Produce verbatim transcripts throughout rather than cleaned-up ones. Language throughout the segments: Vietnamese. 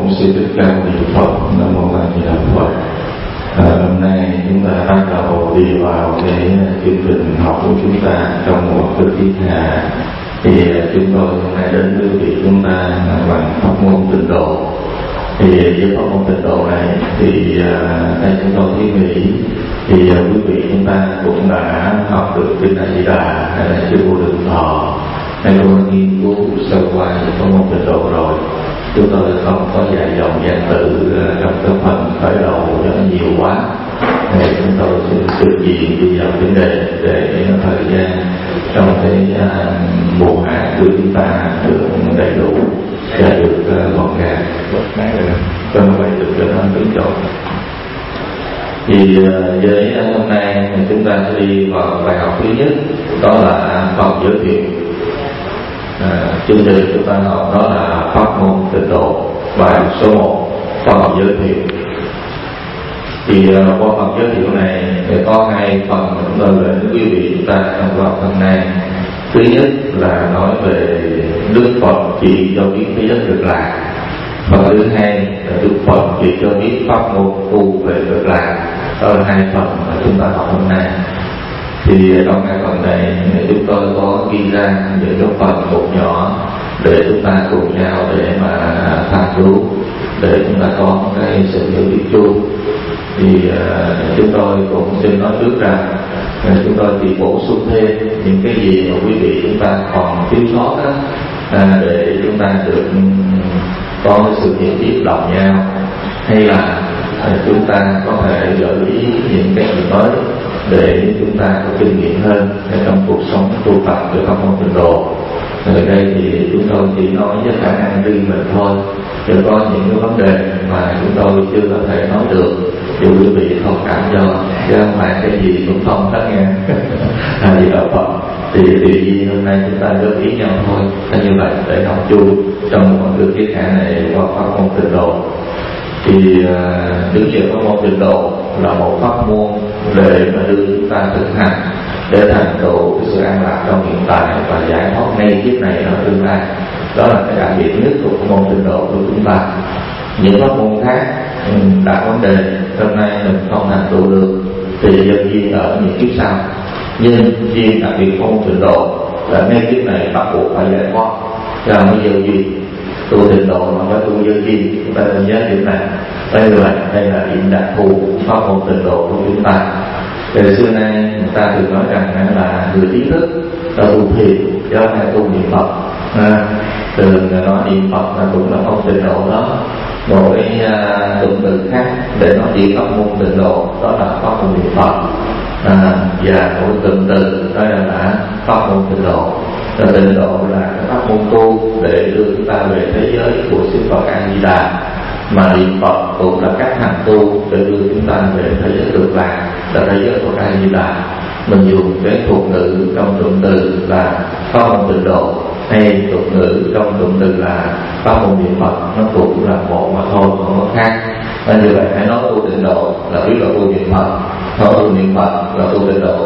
Bổn Sư Thích Ca Mâu Ni Phật. Nam mô A Di Đà Phật. À, hôm nay chúng ta bắt đầu đi vào cái chương trình học của chúng ta trong một cái tiết hạ. Thì chúng tôi hôm nay đến với vị chúng ta bằng pháp môn tịnh độ. Thì với pháp môn tịnh độ này thì đây chúng tôi thiết nghĩ thì quý vị chúng ta cũng đã học được kinh A Di Đà hay là chư Vô Lượng Thọ hay là nghiên cứu sơ qua về pháp môn tịnh độ rồi. Chúng tôi không có dài dòng danh tự trong cái phần khởi đầu rất nhiều quá. Thì chúng tôi xin trực diện đi vào vấn đề để thời gian trong cái mùa hạ của chúng ta được đầy đủ và được gọn gàng. Cho nó vậy được cho nó đúng chỗ. Thì với hôm nay chúng ta sẽ đi vào bài học thứ nhất, đó là phần giới thiệu. À, chương trình chúng ta học đó là pháp môn tịnh độ, bài số một, phần giới thiệu. Thì uh, qua phần giới thiệu này thì có hai phần mà chúng tôi gửi đến quý vị chúng ta trong vào phần này. Thứ nhất là nói về Đức Phật chỉ cho biết thế giới cực lạc. Phần thứ hai là Đức Phật chỉ cho biết pháp môn tu về cực lạc. Đó là hai phần mà chúng ta học hôm nay. Thì trong hai phần này chúng tôi có ghi ra những cái phần một nhỏ để chúng ta cùng nhau để mà tham cứu, để chúng ta có cái sự hiểu biết chung. Thì uh, chúng tôi cũng xin nói trước rằng uh, chúng tôi chỉ bổ sung thêm những cái gì mà quý vị chúng ta còn thiếu sót đó, uh, để chúng ta được um, có cái sự hiểu biết đồng nhau, hay là uh, chúng ta có thể gợi ý những cái gì mới để chúng ta có kinh nghiệm hơn trong cuộc sống tu tập của pháp môn tịnh độ. Ở đây thì chúng tôi chỉ nói với khả năng riêng mình thôi, chứ có những cái vấn đề mà chúng tôi chưa có thể nói được thì quý vị thông cảm cho, chứ không phải cái gì cũng không hết nghe. À, thì ở Phật thì tùy nhiên hôm nay chúng ta góp ý nhau thôi, là như vậy để học chung trong một cái tiết hạ này qua pháp môn tịnh độ. Thì đứng về pháp môn tịnh độ là một pháp môn để mà đưa chúng ta thực hành để thành tựu cái sự an lạc trong hiện tại và giải thoát ngay kiếp này ở tương lai. Đó là cái đặc biệt nhất của pháp môn tịnh độ của chúng ta. Những pháp môn khác đặt vấn đề hôm nay mình không thành tựu được thì dân duyên ở những kiếp sau. Nhưng duyên đặc biệt pháp môn tịnh độ là ngay kiếp này bắt buộc phải giải thoát, cho mới dân duyên. Tu tịnh độ mà phải tu dân duyên, chúng ta nên nhớ điểm này. Đây là đây là điểm đặc thù của pháp môn tịnh độ của chúng ta. Từ xưa nay người ta thường nói rằng là người trí thức là tu thiền chứ không phải tu niệm Phật. À, thường nói niệm Phật là cũng là pháp tịnh độ đó. Một cái uh, cụm từ khác để nói chỉ pháp môn tịnh độ đó là pháp môn niệm Phật. À, và một cụm từ đó là pháp môn tịnh độ. Và tịnh độ là pháp môn tu để đưa chúng ta về thế giới của Sư Phật A Di Đà. Mà niệm Phật cũng là cách hành tu để đưa chúng ta về thế giới cực lạc, là thế giới của A Di Đà. Mình dùng cái thuật ngữ trong cụm từ là pháp môn tịnh độ, hay thuật ngữ trong cụm từ là pháp môn niệm Phật, nó cũng là một mà thôi, không có khác. Nên như vậy hãy nói tu tịnh độ là biết là tu niệm Phật, thôi tu niệm Phật là tu tịnh độ.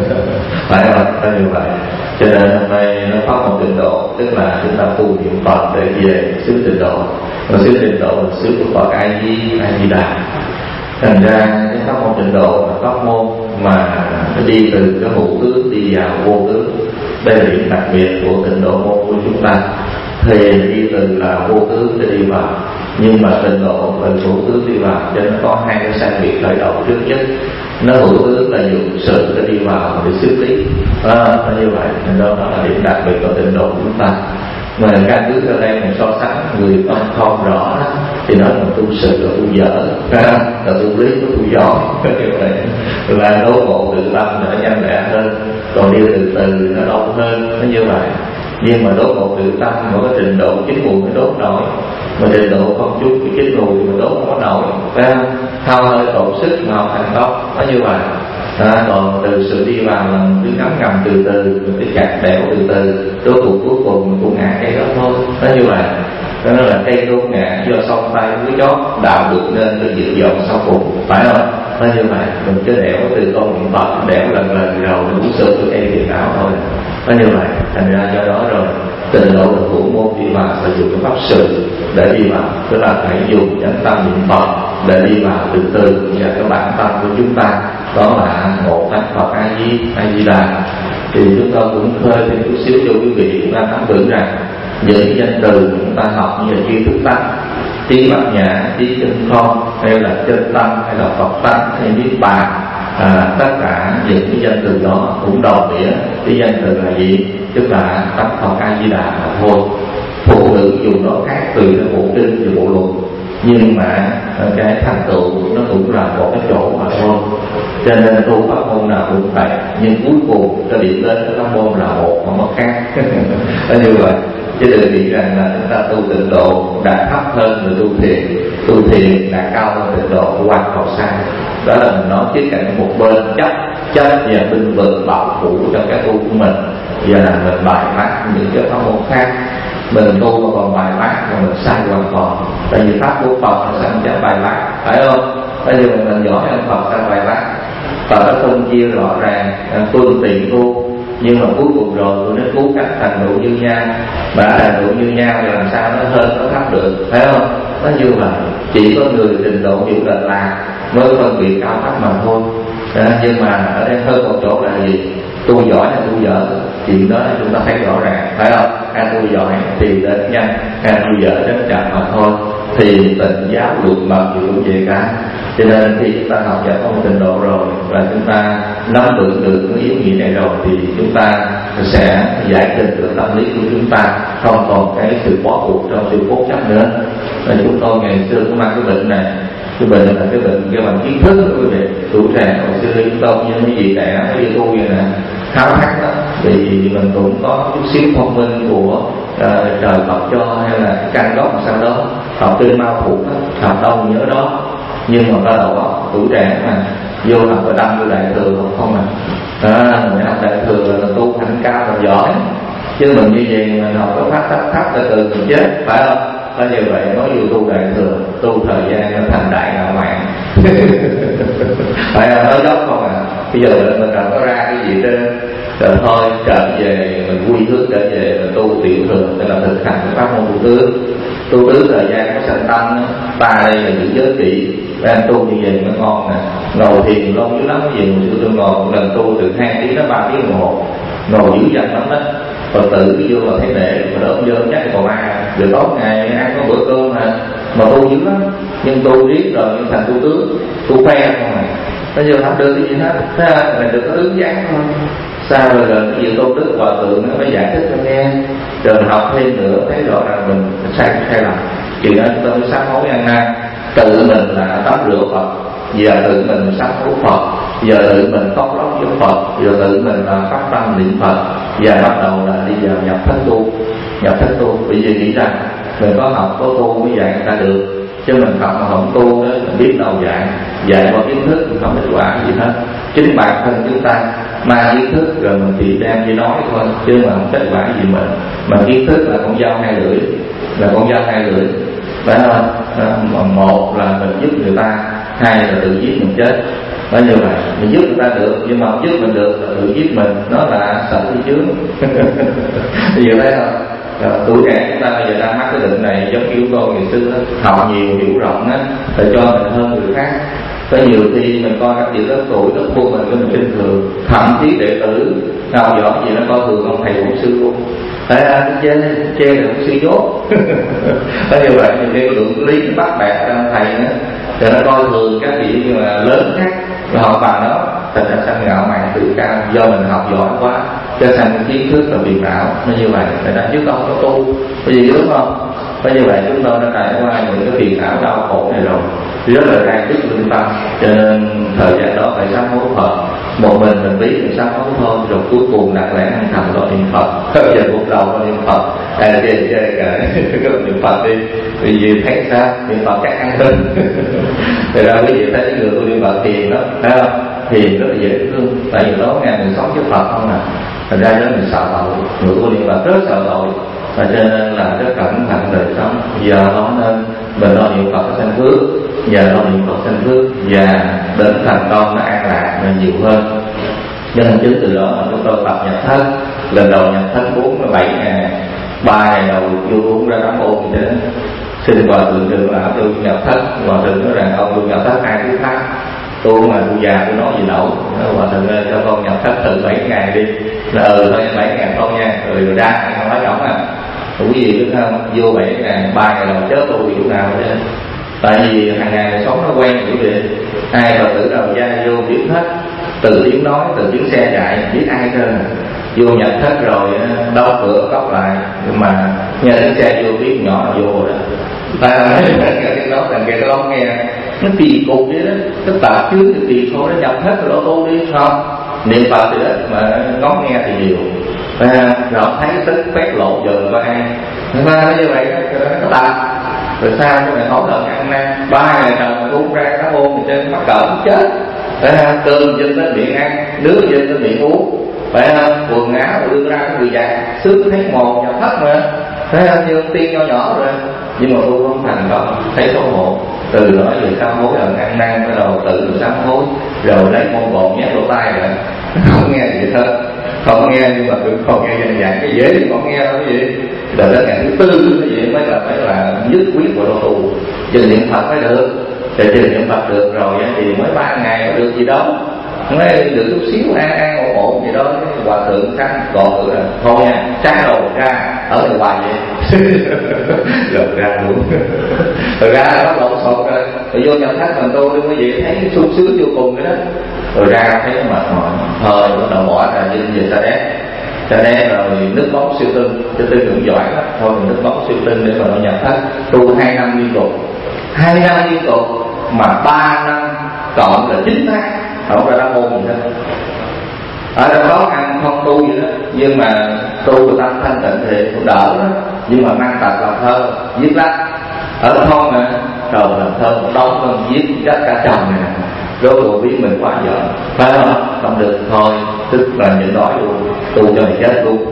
Phải không? Nên như vậy. Cho nên hôm nay nó pháp môn tịnh độ tức là chúng ta tu niệm Phật để về xứ tịnh độ. Và xứ tịnh độ là xứ của Phật A Di A Di Đà. Thành ra cái pháp môn tịnh độ là pháp môn mà nó đi từ cái hữu tướng đi vào vô tướng. Đây là điểm đặc biệt của tịnh độ môn của chúng ta. Thì đi từ là vô tướng để đi vào, nhưng mà tịnh độ từ hữu tướng đi vào, cho nên có hai cái sai biệt khởi đầu trước nhất. Nó hữu tướng là dùng sự để đi vào để xếp lý, à, như vậy nên đó là điểm đặc biệt của tịnh độ của chúng ta. Mà căn cứ theo đây mình so sánh người không không rõ đó, thì nói là tu sự là tu dở, là tu lý là tu giỏi, như vậy là đố ngộ tự tâm để nhanh lẹ hơn, còn đi từ từ nó đông hơn, nó như vậy. Nhưng mà đốt ngộ tự tâm mà có trình độ chín mùi mới đốt nổi, mà trình độ không chút thì chín mùi thì mình đốt không có nổi, phải không? Hao hơi tổn sức mà học thành công, nó như vậy. À, còn từ sự đi vào là cứ ngấm ngầm từ từ, cứ chặt đẻo từ từ, rốt cuộc cuối cùng mình cũng ngã cây đó thôi, nó như vậy. Đó là cây đốt ngã do song tay với chót đạo được nên cái dự dọn sau cùng, phải không? Nó như vậy, mình cứ đẻo từ con niệm Phật, đẻo lần lần rồi đủ sự cái cây thiền ảo thôi. Nó như vậy, thành ra do đó rồi tịnh độ là thủ môn môn đi vào là dùng cái pháp sự để đi vào, tức là phải dùng chánh tâm niệm Phật để đi vào từ từ và cái bản tâm của chúng ta, đó là ngộ thánh Phật A Di A Di Đà. Thì chúng tôi cũng khơi thêm chút xíu cho quý vị chúng ta nắm vững rằng những cái danh từ chúng ta học như là tri thức tánh, trí bát nhã, trí chân không, hay là chân tâm, hay là Phật tánh, hay niết bàn, à, tất cả những cái danh từ đó cũng đồng nghĩa cái danh từ là gì? Tức là tánh Phật A Di Đà mà thôi. Phụ ngữ dùng nó khác từ cái bộ kinh và bộ luận, nhưng mà cái thành tựu nó cũng là một cái chỗ mà thôi. Cho nên tu pháp môn nào cũng vậy, nhưng cuối cùng cái điểm đến của pháp môn là một, không có khác. Đó như vậy, chứ đừng nghĩ rằng là chúng ta tu tịnh độ đạt thấp hơn người tu thiền, tu thiền đạt cao hơn tịnh độ hoàn toàn sai. Đó là mình nói khía cạnh một bên chấp chấp và binh vực bảo thủ trong cái tu của mình, và là mình bài bác những cái pháp môn khác. Mình tu mà còn bài bác mà mình sai hoàn toàn, tại vì pháp của Phật nó sanh ra bài bác, phải không? Bây giờ mình, mình giỏi hơn Phật ra bài bác. Phật đã phân chia rõ ràng phương tiện tu, nhưng mà cuối cùng rồi tôi nó cứu cách thành tựu như nhau, mà thành tựu như nhau thì làm sao nó hơn nó thấp được, phải không? Nó như vậy, chỉ có người trình độ hiểu lệch lạc mới phân biệt cao thấp mà thôi. À, nhưng mà ở đây hơn một chỗ là gì? Tu giỏi hay tu dở, chuyện đó là chúng ta thấy rõ ràng, phải không? Ai tu giỏi thì đến nhanh, ai tu dở đến chậm mà thôi. Thì tịnh giáo luật mật thì cũng vậy cả. Cho nên khi chúng ta học vào có một trình độ rồi và chúng ta nắm vững được cái ý nghĩa này rồi thì chúng ta sẽ giải trình được tâm lý của chúng ta, không còn cái sự bó buộc trong sự cố chấp nữa. Và chúng tôi ngày xưa cũng mang cái bệnh này, cái bệnh là cái bệnh cái bằng kiến thức đó quý vị. Tuổi trẻ hồi xưa chúng tôi như mấy vị trẻ mấy vị tu vậy nè, khao khát đó, vì mình cũng có chút xíu thông minh của uh, trời Phật cho, hay là căn gốc sau đó học kinh mau thuộc đó, học đâu nhớ đó. Nhưng mà bắt đầu đó, tuổi trẻ mà vô học ở đâm vô đại thừa học không à, à mình học đại thừa là tu thành cao là giỏi, chứ mình như vậy mình học có phát thấp thấp là từ mình chết, phải không? Có như vậy nói vô tu đại thừa, tu thời gian nó thành đại ngạo mạn. Phải nói dốc không à? Bây giờ mình cần có ra cái gì trên rồi thôi trở về mình quy hướng trở về mình tu tiểu thừa, tức là thực hành pháp môn tu tứ. Tu tứ thời gian có sanh tâm, ta đây là giữ giới kỹ, đang tu như vậy mới ngon nè. Ngồi thiền lâu dữ lắm, cái gì một sự tôi ngồi một lần tu từ hai tiếng đến ba tiếng đồng hồ, ngồi dữ dằn lắm đó. Phật tử cái vô là thấy nể, mà đỡ dơ chắc còn ai rồi tối ngày ăn có bữa cơm mà mà tu dữ lắm, nhưng tu riết rồi nhưng thành tu tướng, tu khoe không à. Bây giờ không được cái gì hết, thế là mình được có đứng dáng thôi. Sao rồi rồi cái gì tôn đức hòa thượng nó mới giải thích cho nghe, rồi mình học thêm nữa thấy rõ ràng mình sai sai lầm. Chuyện đó chúng ta mới sám hối ăn năn, tự mình là tắm rửa Phật, giờ tự mình sám hối Phật, giờ tự mình khóc lóc với Phật, giờ tự mình là phát tâm niệm Phật, và bắt đầu là đi vào nhập thánh tu. Nhập thánh tu bởi vì nghĩ rằng mình có học có tu mới dạy người ta được, chứ mình học mà không tu đó mình biết đâu dạy dạy qua kiến thức mình không có quả gì hết. Chính bản thân chúng ta mang kiến thức rồi mình chỉ đem chỉ nói thôi, chứ mà không kết quả gì mình. Mà kiến thức là con dao hai lưỡi, là con dao hai lưỡi, phải không? Một là mình giúp người ta, hai là tự giết mình chết. Bởi như vậy mình giúp người ta được, nhưng mà không giúp mình được là tự giết mình, nó là sợ thi chướng. Bây giờ thấy không? Rồi, tuổi trẻ chúng ta bây giờ đang mắc cái bệnh này giống như tôi ngày xưa đó, học nhiều hiểu rộng á, để cho mình hơn người khác. Có nhiều khi mình coi các vị lớn tuổi lớn thua mình với mình bình thường, thậm chí đệ tử nào giỏi gì nó coi thường ông thầy bổn sư luôn. Tại ra cái chê chê là ông sư dốt. Có như vậy thì cái lượng lý nó bắt bẻ ra thầy nữa, rồi nó coi thường các vị nhưng mà lớn khác và họ bằng đó, thành ra sanh ngạo mạn tự cao do mình học giỏi quá, cho sanh kiến thức và phiền não. Nó như vậy người ta chứ không có tu cái gì đúng không? Có như vậy chúng tôi đã trải qua những cái phiền não đau khổ này rồi, rất là rai tức lương tâm, cho nên thời gian đó phải sám hối Phật. Một mình mình biết mình sám hối thôi, rồi cuối cùng đặt lẽ ăn thầm rồi niệm Phật. Giờ cuộc đầu con niệm Phật, ai là chơi chơi cả cái niệm Phật đi, vì gì thấy sao niệm Phật chắc ăn hơn. Thì ra quý vị thấy cái người tôi niệm Phật thiền đó, thấy không? Thiền rất là dễ thương, tại vì đó ngày mình sống với Phật không à. Thành ra đó mình sợ tội, người tôi niệm Phật rất sợ tội, và cho nên là rất cẩn thận đời sống. Giờ đó nên mình lo niệm Phật sanh phước, giờ lo niệm Phật sanh phước, và đến thành công nó an lạc nên nhiều hơn. Cho nên chính từ đó mà chúng tôi tập nhập thất, lần đầu nhập thất bốn mươi bảy ngày, ba ngày đầu vô uống ra đám ôn như thế. Xin hòa thượng trưởng lão tôi nhập thất. Hòa thượng nói rằng ông tôi nhập thất hai thứ khác, tôi mà tôi già tôi nói gì đâu. Hòa thượng ơi cho con nhập thất thử bảy ngày đi. Là ừ thôi bảy ngày không nha. Rồi, rồi ra không nói rộng à. Quý vị biết không, vô bảy ngày ba ngày đầu chết tôi chỗ nào chứ. Tại vì hàng ngày này sống nó quen quý vị. Ai Phật tử đầu gia vô biết hết, từ tiếng nói, từ tiếng xe chạy biết ai cơ. Vô nhập thất rồi đóng cửa cốc lại, nhưng mà nghe tiếng xe vô biết nhỏ là vô rồi đó. Ta nói cái đó thằng kia nó nghe nó kỳ cục vậy đó, tức là trước thì kỳ thôi nó nhập thất rồi nó tu đi không niệm Phật thì ít mà ngó nghe thì nhiều. À, rồi thấy tức quét lộ giờ coi ai nó nói như vậy nó ta rồi sao cái này hối hận ăn năn ba ngày đầu uống ra cá ôn thì trên mắc cỡ chết. À, cơm trên tới miệng ăn, nước trên tới miệng uống, phải không? Quần áo đưa ra cái người già xước thấy mồ nhập thất mà, thấy không? Như tiên nhỏ nhỏ rồi, nhưng mà tôi không thành công, thấy xấu hổ. Từ đó về sau hối hận ăn năn, bắt đầu tự sám hối, rồi lấy môn bột nhét lỗ tai rồi, không nghe gì hết, không nghe nhưng mà cũng không nghe danh dạng cái dễ thì không nghe đâu cái gì. Rồi đến ngày thứ tư cái gì mới là phải là nhất quyết của độ tù, trình niệm Phật mới được. Thì trình niệm Phật được rồi thì mới ba ngày mới được gì đó, mới được chút xíu an an ổn ổn gì đó. Hòa thượng sáng còn rồi thôi nha, sáng đầu ra ở ngoài hoài vậy rồi ra luôn rồi ra là bắt đầu sột rồi, rồi vô nhập thất mình tu đi quý vị thấy sung sướng vô cùng cái đó. Rồi ra thấy mệt mỏi thôi bắt đầu bỏ ra dinh về Sa Đéc. Sa Đéc rồi nước bóng siêu tinh, siêu tinh cũng giỏi lắm, thôi mình nước bóng siêu tinh để mà nó nhập thất tu hai năm liên tục, hai năm liên tục mà ba năm cộng là chín tháng không ra đáp ôn gì hết. Ở trong đó ăn không tu gì đó, nhưng mà tu người ta thanh tịnh thì cũng đỡ đó. Nhưng mà mang tật làm thơ, viết lách ở thôn mà rồi làm thơ một đống con viết rất cả chồng này, rốt cuộc biết mình quá vợ, phải không? Không được thôi, tức là nhịn đói luôn, tu cho mình chết luôn.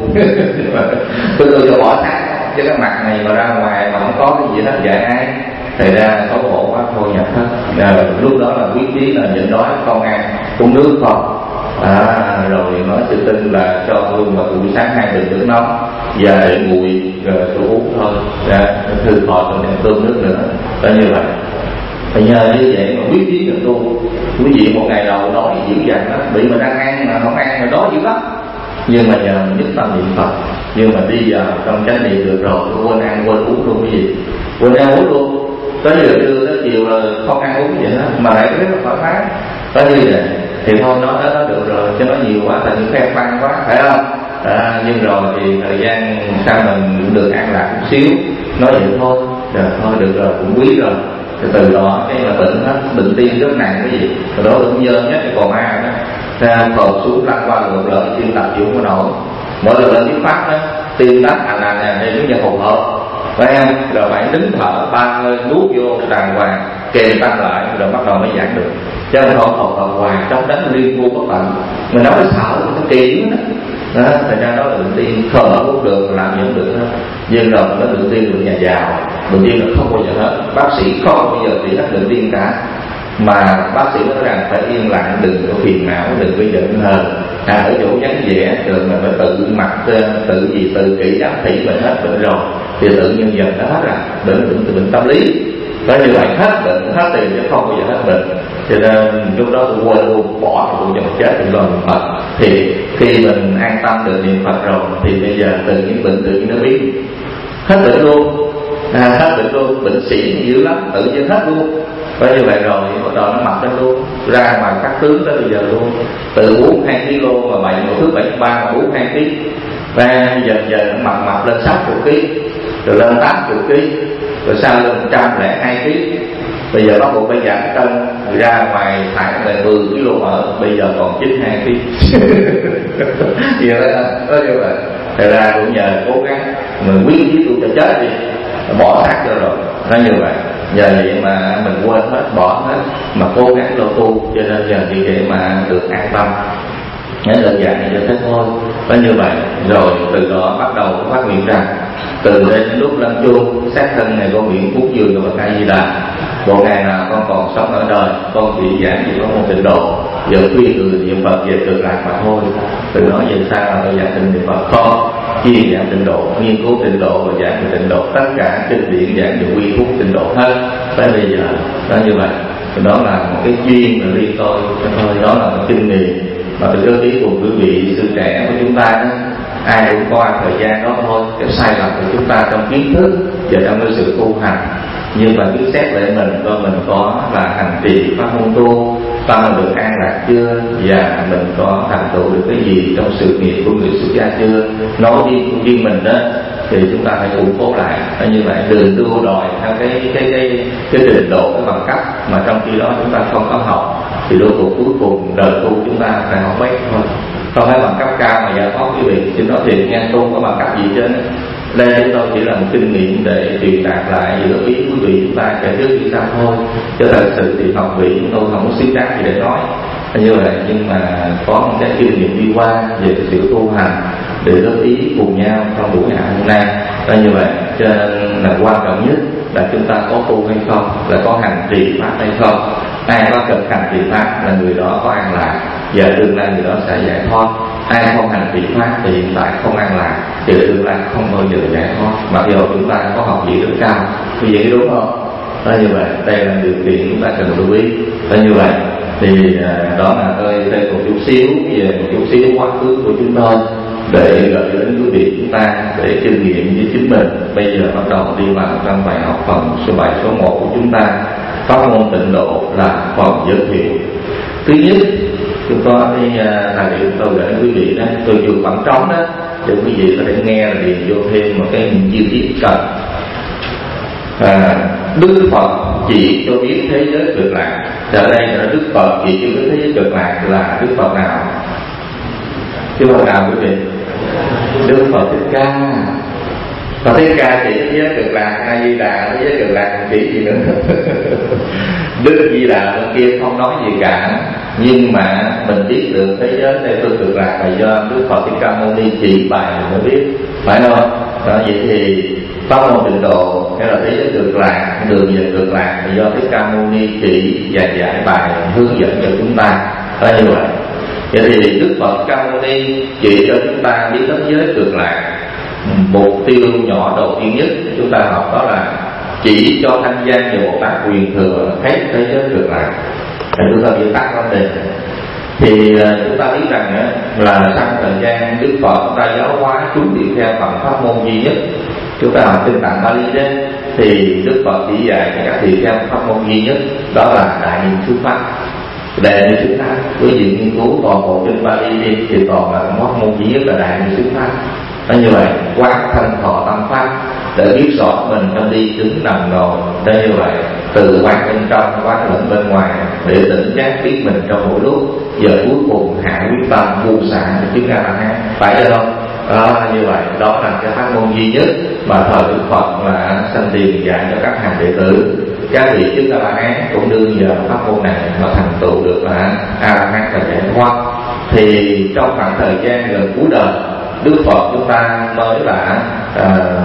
Tôi tu cho bỏ xác, chứ cái mặt này mà ra ngoài mà không có cái gì hết dạy ai. Thì ra xấu hổ quá thôi nhập thất. Rồi lúc đó là quyết chí là nhịn đói không ăn, uống nước không. À, rồi nói sư tinh là cho tôi mà buổi sáng hai bình nước nóng và để nguội rồi tôi uống thôi. Ra thư thọ tôi đem cơm nước nữa. Đó như vậy. Thì nhờ như vậy mà quyết chí được tu. Quý vị một ngày đầu nói dữ dằn đó, bị mà đang ăn mà không ăn mà đói dữ lắm. Nhưng mà nhờ nhất tâm niệm Phật, nhưng mà đi vào trong chánh niệm được rồi, quên ăn quên uống luôn cái gì, quên ăn uống luôn. Tới giờ trưa tới chiều là không ăn uống gì hết mà lại rất là thoải mái. Tới như vậy thì thôi nói đó nó được rồi, chứ nói nhiều quá thành những khen văn quá, phải không? À, nhưng rồi thì thời gian sau mình được an lạc chút xíu, nói vậy thôi, rồi thôi được rồi, cũng quý rồi. Thì từ đó cái là bệnh hết, bệnh tim rất nặng cái gì, từ đó cũng dơ nhất cái còn ai đó, ra còn xuống lăn qua ngược lợi tim tập dụng có nổi, mỗi lần lên tiếng pháp đó, tim tắt à là nè đây cũng như hụt hộp. Phải không? Rồi phải nín thở ba hơi nuốt vô đàng hoàng, kề tăng lại rồi bắt đầu mới giảng được. Chứ không hộp hộp hoài trong đánh liên vô bất tận. Mình nói sợ nó kỳ đó. Đó, thành ra đó là bệnh tiên không ở hút được làm gì cũng được hết. Nhưng rồi nó bệnh tiên được nhà giàu, bệnh tiên là không bao giờ hết. Bác sĩ không bao giờ trị hết bệnh tiên cả. Mà bác sĩ nói rằng phải yên lặng, đừng có phiền não, đừng có giận hờn. À, ở chỗ vắng vẻ thường là phải tự mặt tự gì tự kỷ giám thị mình hết bệnh rồi thì tự nhiên dần nó hết ra bệnh bệnh từ bệnh tâm lý. Tới như vậy hết bệnh hết tiền chứ không bao giờ hết bệnh. Cho nên lúc đó tôi quên luôn, bỏ tôi cho chết thì lo niệm Phật. Thì khi mình an tâm được niệm Phật rồi thì bây giờ tự nhiên bệnh tự nhiên nó biết hết bệnh luôn. À, hết bệnh luôn, bệnh sĩ dữ lắm, tự nhiên hết luôn. Và như vậy rồi bắt đầu nó mập lên luôn, ra ngoài các tướng tới bây giờ luôn. Từ uống hai ki lô mà bệnh một thứ bảy ba mà uống hai ký, và dần dần nó mập mập lên sáu mươi ký, rồi lên tám mươi ký, rồi sau lên một trăm lẻ hai ký. Bây giờ bắt buộc phải giảm cân, ra ngoài thải về mười ki lô mỡ, bây giờ còn chín mươi hai ký. Vậy đó, có như vậy. Thật ra cũng nhờ cố gắng, mình quyết chí tôi cho chết đi, bỏ xác cho rồi, nó như vậy. Giờ vậy mà mình quên hết, bỏ hết, mà cố gắng lo tu, cho nên giờ vì vậy mà được an tâm. Nhớ đơn giản cho thế thôi, có như vậy. Rồi từ đó bắt đầu phát nguyện rằng từ đây đến lúc lên chuông sát thân này con nguyện cúng dường cho Phật A Di Đà. Một ngày nào con còn sống ở đời, con chỉ giảng chỉ có một tịnh độ giờ khuyên người niệm Phật về cực lạc mà thôi. Đừng nói về sao là tôi giảng tịnh niệm Phật không, chuyên giảng tịnh độ, nghiên cứu tịnh độ và giảng về tịnh độ, tất cả kinh điển giảng về quy thúc tịnh độ hết. Tới bây giờ đó như vậy, đó là một cái duyên mà riêng tôi thôi, đó là một kinh nghiệm mà tôi góp ý cùng quý vị sư trẻ của chúng ta đó. Ai cũng qua thời gian đó thôi, cái sai lầm của chúng ta trong kiến thức và trong cái sự tu hành. Nhưng mà cứ xét lại mình coi mình có là hành trì pháp môn tu, tâm được an lạc chưa, và mình có thành tựu được cái gì trong sự nghiệp của người xuất gia chưa. Nói đi của riêng mình đó thì chúng ta phải củng cố lại. Như vậy đừng đua đòi theo cái cái cái cái trình độ, cái bằng cấp mà trong khi đó chúng ta không có học, thì đôi cuộc cuối cùng đời tu chúng ta phải học mấy thôi. Không phải bằng cấp cao mà giải thoát quý vị. Chứ nói thiệt nghe, tôi không có bằng cấp gì trên. Đây chúng tôi chỉ là một kinh nghiệm để truyền đạt lại giữa ý quý vị chúng ta giải trước đi sao thôi. Chứ thật sự thì học vị chúng tôi không có xứng đáng gì để nói như vậy, nhưng mà có một cái kinh nghiệm đi qua về sự tu hành để góp ý cùng nhau trong buổi ngày hôm nay. Đó như vậy, cho nên là quan trọng nhất là chúng ta có tu hay không, là có hành trì pháp hay không. Ai có thực hành trì pháp là người đó có an lạc, và tương lai người đó sẽ giải thoát. Ai không hành trì pháp thì hiện tại không an lạc, thì tương lai không bao giờ giải thoát. Mặc dù chúng ta có học vị rất cao, như vậy đúng không? Đó như vậy, đây là điều kiện chúng ta cần lưu ý. Đó như vậy thì đó là tôi thêm một chút xíu về một chút xíu quá khứ của chúng tôi để gửi đến quý vị chúng ta để kinh nghiệm với chính mình. Bây giờ bắt đầu đi vào trong bài học phần số bảy số một của chúng ta. Pháp môn tịnh độ là phần giới thiệu. Thứ nhất, chúng có cái tài liệu tôi gửi đến quý vị đó, tôi dùng khoảng trống đó để quý vị có thể nghe là điền vô thêm một cái chi tiết cần. À, Đức Phật chỉ cho biết thế giới cực lạc. Ở đây là Đức Phật chỉ cho biết thế giới cực lạc là Đức Phật nào? Đức Phật nào quý vị? Đức Phật Thích Ca. Phật Thích Ca chỉ thế giới cực lạc, A Di Đà thế giới cực lạc chỉ gì nữa? Đức Di Đà bên kia không nói gì cả, nhưng mà mình biết được thế giới Tây phương cực lạc là do Đức Phật Thích Ca Mâu Ni chỉ bài mình mới biết, phải không? Đó, vậy thì pháp môn tịnh độ hay là thế giới cực lạc, đường về cực lạc là do Thích Ca Mâu Ni chỉ và giải bài hướng dẫn cho chúng ta. Đó như vậy. Vậy thì Đức Phật Ca Mâu Ni chỉ cho chúng ta biết thế giới cực lạc. Mục tiêu nhỏ đầu tiên nhất chúng ta học đó là chỉ cho thanh gian và Bồ Tát quyền thừa thấy thế giới cực lạc. Thì chúng ta chỉ tắt vấn đề. Thì chúng ta biết rằng là trong thời gian Đức Phật chúng ta giáo hóa chúng đi theo phần pháp môn duy nhất. Chúng ta học kinh Tạng Bali đó, thì Đức Phật chỉ dạy cho các tỳ kheo pháp môn duy nhất, đó là đại niệm xứ pháp. Để như chúng ta quý vị nghiên cứu toàn bộ kinh Bali đi thì toàn là pháp môn duy nhất là đại niệm xứ pháp. Đó như vậy, quán thanh thọ tâm pháp để biết rõ mình trong đi đứng nằm ngồi. Đó như vậy, từ quán bên trong quán lẫn bên ngoài để tỉnh giác biết mình trong mỗi lúc. Giờ cuối cùng hạ quyết tâm buông xả để chứng ra La Hán, phải không? Đó như vậy, đó là cái pháp môn duy nhất mà thời Đức Phật là sanh tiền dạy cho các hàng đệ tử. Các vị chứng A La Hán cũng đương nhờ pháp môn này mà thành tựu được là A La Hán và giải thoát. Thì trong khoảng thời gian gần cuối đời, Đức Phật chúng ta mới là uh,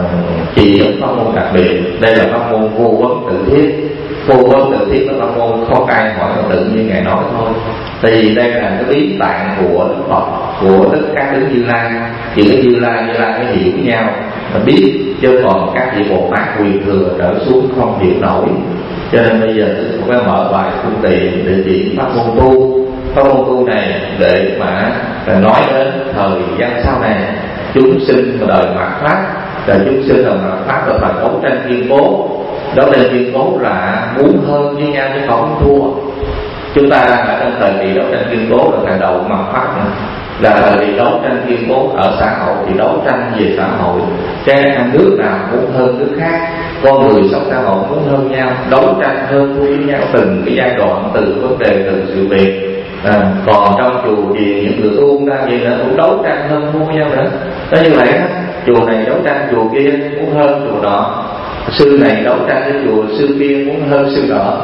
chỉ những pháp môn đặc biệt. Đây là pháp môn vô vấn tự thiết. Vô vấn tự thiết là pháp môn không ai hỏi mà tự nhiên Ngài nói thôi. Thì đây là cái bí tạng của Đức Phật, của tất cả Đức Như Lai. Chỉ cái Như Lai, Như Lai mới hiểu nhau mà biết, chứ còn các vị Bồ Tát quyền thừa trở xuống không hiểu nổi. Cho nên bây giờ tôi phải mở bài phương tiện để chỉ pháp môn tu. Pháp môn tu này để mà nói đến thời gian sau này, chúng sinh đời mạt Pháp, là chúng sinh đời mạt Pháp là phải đấu tranh kiên cố. Đấu tranh kiên cố là muốn hơn với nhau chứ không thua. Chúng ta đang ở trong thời kỳ đấu tranh kiên cố là thời đầu mạt Pháp nữa, là thời kỳ đấu tranh kiên cố ở xã hội thì đấu tranh về xã hội. Cái nước nào muốn hơn nước khác, con người sống xã hội muốn hơn nhau, đấu tranh hơn với nhau từng cái giai đoạn, từ vấn đề, từng sự việc. À, còn trong chùa thì những người tu ra vậy là cũng đấu tranh hơn mua nhau nữa. Đó như vậy á, chùa này đấu tranh chùa kia muốn hơn chùa nọ, sư này đấu tranh với chùa sư kia muốn hơn sư nọ.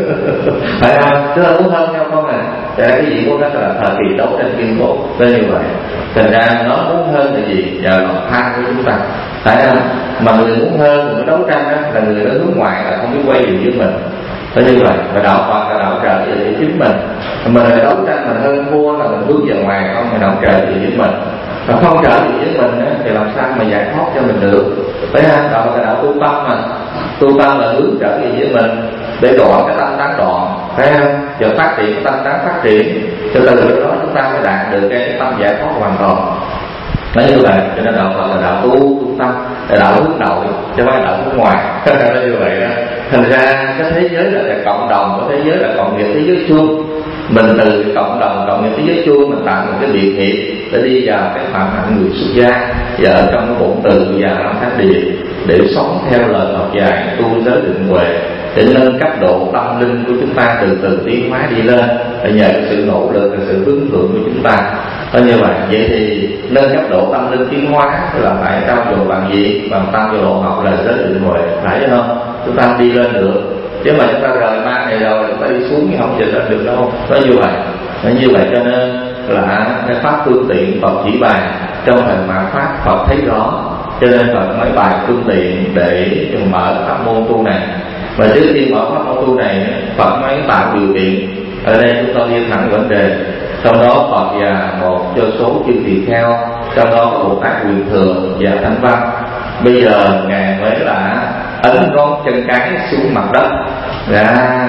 Phải không? Tức là muốn hơn nhau không à? Để cái gì của nó là thời kỳ đấu tranh kiên cố. Đó như vậy. Thành ra nó muốn hơn là gì? Nhờ lòng tham của chúng ta. Phải không? Mà người muốn hơn, người đấu tranh đó, là người ở hướng ngoại là không biết quay điều với mình. Đó như vậy. Và đạo Phật là đạo trời để chính mình. Mình là đấu tranh, mình hơn thua là mình bước vào ngoài không, mình không trợ gì với mình. Mà không trợ gì với mình á, thì làm sao mà giải thoát cho mình được? Đấy ha, đó là cái đạo tu tâm mà. Tu tâm là hướng trợ gì với mình để đoạn cái tâm tán đoạn, thấy không? Giờ phát triển cái tâm tán phát triển, cho từ lúc đó chúng ta mới đạt được cái tâm giải thoát hoàn toàn. Nói như vậy, cho nên đạo Phật là đạo tu tu tâm, là đạo hướng nội, chứ không phải đạo hướng ngoài. Nói như vậy đó. Thành ra cái thế giới là, là cộng đồng, cái thế giới là cộng nghiệp thế giới chung. Mình từ cái cộng đồng cộng nghiệp thế giới chung mình tạo một cái biệt nghiệp để đi vào cái phạm hạnh người xuất gia, và ở trong cái bổn từ và năm thánh địa để sống theo lời Phật dạy, tu giới định huệ, để nâng cấp độ tâm linh của chúng ta từ từ tiến hóa đi lên, để nhờ cái sự nỗ lực và sự hướng thượng của chúng ta. Đó như vậy, vậy thì nâng cấp độ tâm linh tiến hóa là phải trao dồi bằng gì? Bằng tâm vô độ học là giới định huệ, phải không? Chúng ta đi lên được, chứ mà chúng ta rời ma này rồi chúng ta đi xuống thì không về lên được đâu. Đó như vậy, đó như vậy cho nên là cái pháp phương tiện Phật chỉ bài trong thời mạt pháp Phật thấy rõ, cho nên Phật mới bài phương tiện để mở pháp môn tu này. Và trước khi mở pháp môn tu này, Phật mới tạo điều kiện. Ở đây chúng tôi đi thẳng vấn đề. Trong đó Phật và một cho số chư tỳ kheo, trong đó có Bồ Tát Quyền Thừa và Thanh Văn. Bây giờ ngài mới là ấn ngón chân cái xuống mặt đất, ra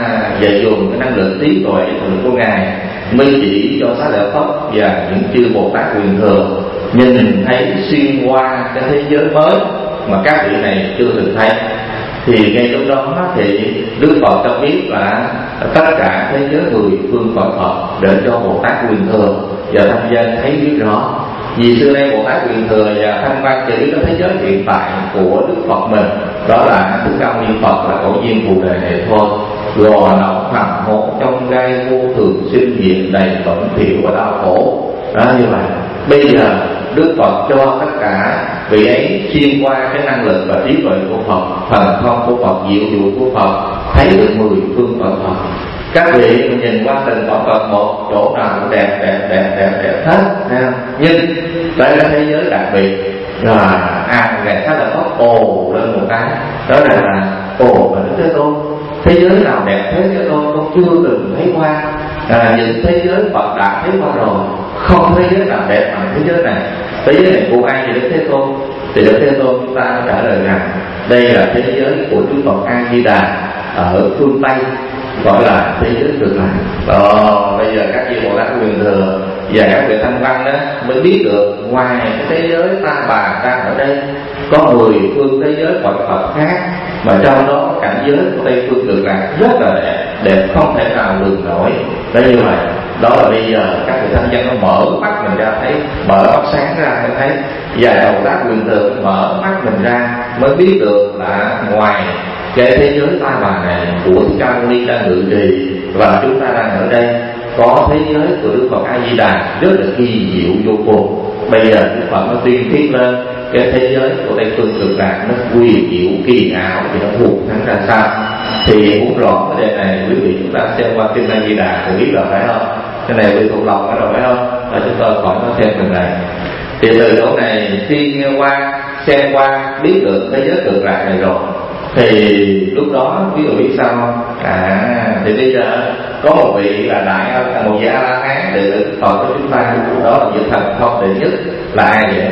và dùng cái năng lượng trí tuệ của ngài mới chỉ cho Xá Lợi Phất và những chư Bồ Tát Quyền Thừa nhìn thấy xuyên qua cái thế giới mới mà các vị này chưa từng thấy. Thì ngay lúc đó thì Đức Phật cho biết là tất cả thế giới mười phương cõi Phật để cho Bồ Tát Quyền Thừa và Thanh Văn thấy biết rõ. Vì xưa nay Bồ Tát Quyền Thừa và Thanh Văn chỉ biết cái thế giới hiện tại của Đức Phật mình, đó là Thích Ca Mâu Ni Phật, là cổ duyên phù đề này thôi. Gò nọc hầm hố trong gai vô thường sinh diệt đầy bẩn thỉu và đau khổ. Đó như vậy. Bây giờ Đức Phật cho tất cả vị ấy xuyên qua cái năng lực và trí tuệ của Phật, thần thông của Phật, diệu dụ của Phật, thấy được mười phương cõi Phật. Các vị nhìn qua từng cõi Phật một, chỗ nào cũng đẹp đẹp đẹp đẹp đẹp hết, thấy không? Nhưng đây là thế giới đặc biệt là à ngày khác là có ồ lên một cái, đó là là ồ và Đức Thế Tôn. Thế giới nào đẹp thế giới Tôn con chưa từng thấy qua. À, những thế giới Phật đã thấy qua rồi, không thế giới nào đẹp bằng thế giới này. Thế giới này của ai thì Đức Thế Tôn. Thì Đức Thế Tôn chúng ta trả lời rằng đây là thế giới của Đức Phật A Di Đà ở phương Tây, gọi là thế giới cực lạc. Đó, bây giờ các vị Bồ Tát Quyền Thừa và các vị Thanh Văn đó mới biết được ngoài cái thế giới ta bà đang ở đây có mười phương thế giới cõi Phật khác, mà trong đó cảnh giới của Tây phương cực lạc rất là đẹp, đẹp không thể nào lường nổi. Đó như vậy, đó là bây giờ các vị Thanh Văn nó mở mắt mình ra thấy, mở mắt sáng ra mới thấy, và Bồ Tát Quyền Thừa mở mắt mình ra mới biết được là ngoài cái thế giới ta bà này của Thích Ca Mâu Ni đang ngự trì và chúng ta đang ở đây, có thế giới của Đức Phật A Di Đà rất là kỳ diệu vô cùng. Bây giờ Đức Phật nó tuyên thuyết lên cái thế giới của Tây phương cực lạc nó quyền diệu kỳ ảo thì nó thuộc thắng ra sao. Thì muốn rõ cái đề này quý vị chúng ta xem qua kinh A Di Đà thì biết rồi phải không? Cái này quý thuộc lòng rồi phải không? Và chúng tôi khỏi nó xem phần này. Thì từ chỗ này khi nghe qua xem qua biết được thế giới cực lạc này rồi, thì lúc đó ví dụ biết sao không? À thì bây giờ có một vị là đại một vị A La Hán đệ tử Phật của chúng ta, đó là vị thần thông đệ nhất là ai vậy?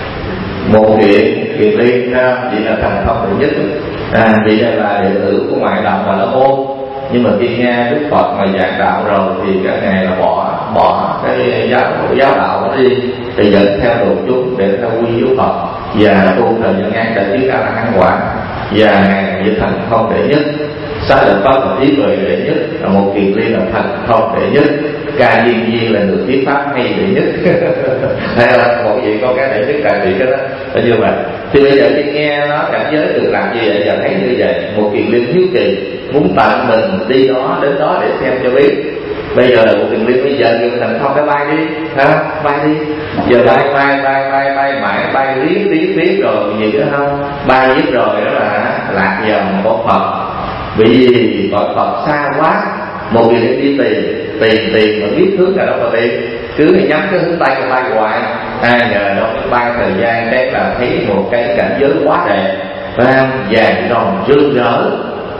Một vị Kiền Liên, vị là thần thông đệ nhất. À, vị này là đệ tử của ngoại đạo Bà La Môn, nhưng mà khi nghe Đức Phật mà giảng đạo rồi thì các ngài là bỏ bỏ cái giáo giáo đạo đó đi, thì dẫn theo đồ chúng để theo quy với Phật và tu thời gian ngắn để chứng A La Hán quả. Và ngài vị thần thông đệ nhất, Xá Lợi Phất là trí tuệ đệ nhất, là một Kiền Liên là thần thông đệ nhất, Ca Diên Di là người thuyết pháp hay đệ nhất. Hay là một vị có cái đệ nhất đại vị cái đó là như vậy. Thì bây giờ khi nghe nó cảnh giới được làm gì vậy, giờ thấy như vậy, một Kiền Liên hiếu kỳ muốn tận mình đi đó đến đó để xem cho biết. Bây giờ là một Kiền Liên bây giờ dùng thần thông cái bay đi, hả? Bay đi. Giờ bay bay bay bay bay mãi bay liếc liếc liếc rồi gì nữa không? Bay biết rồi đó là lạc vào một Phật. Vì gì gọi Phật xa quá, một người đi tìm tìm tìm mà biết hướng là đâu mà tìm, cứ nhắm cái hướng tay cái bay hoài. Ai ngờ đâu cái bay thời gian đấy là thấy một cái cảnh giới quá đẹp, vang vàng rồng rực rỡ,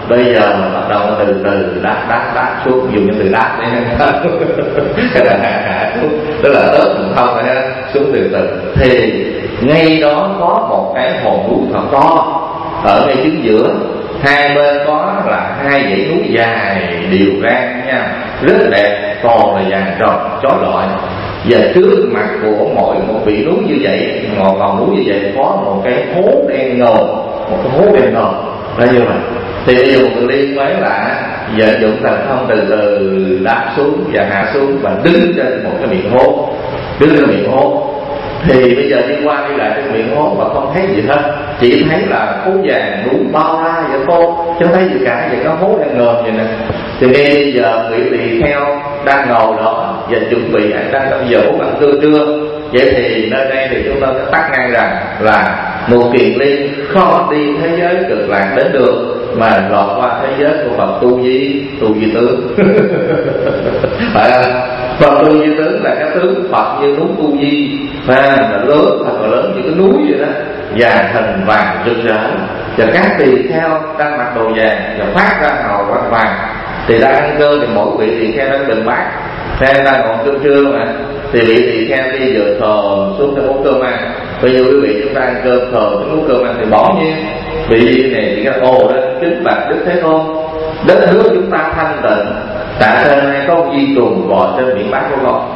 bây giờ bắt đầu từ từ đáp đáp đáp xuống, dùng cái từ đáp để cái là hạ hạ xuống, tức là tớt mình không phải xuống từ từ. Thì ngay đó có một cái hòn núi thật to ở ngay chính giữa, hai bên có là hai dãy núi dài đều rang nha, rất đẹp, còn là vàng tròn chói lọi. Và trước mặt của mỗi một vị núi như vậy, một hòn núi như vậy có một cái hố đen ngầu, một cái hố đen ngầu là như vậy. Thì bây giờ một người liên mới là vận dụng thần thông từ từ đáp xuống và hạ xuống và đứng trên một cái miệng hố, đứng trên miệng hố. Thì bây giờ đi qua đi lại trên miệng hố mà không thấy gì hết, chỉ thấy là khối vàng núi bao la vậy thôi, chứ thấy gì cả, vậy có hố đang ngờm vậy nè. Thì ngay bây giờ vị tỳ kheo đang ngồi đó và chuẩn bị đang trong giờ uống ăn trưa trưa. Vậy thì nơi đây thì chúng ta sẽ tắt ngang rằng là một kiền liên không đi thế giới cực lạc đến được, mà lọt qua thế giới của Phật Tu Di, Tu Di tướng. Phải không? Phật Tu Di tướng là cái tướng Phật như núi Tu Di, và là lớn, thật là lớn như cái núi vậy đó, và thành vàng rực rỡ. Và các tỳ kheo đang mặc đồ vàng và phát ra hào quang vàng. Thì đang ăn cơm thì mỗi vị tỳ kheo đang bình bát, xem đang ngồi cơm trưa mà. Thì vị tỳ kheo đi vừa thờ xuống cái món cơm ăn. Bây giờ quý vị chúng ta ăn cơm thờ cái món cơm ăn thì bỏ nhiên vị này thì cái ồ đó kính bạch Đức Thế Tôn, đất nước chúng ta thanh tịnh, tại sao nay có di trùng bò trên miệng bát của con?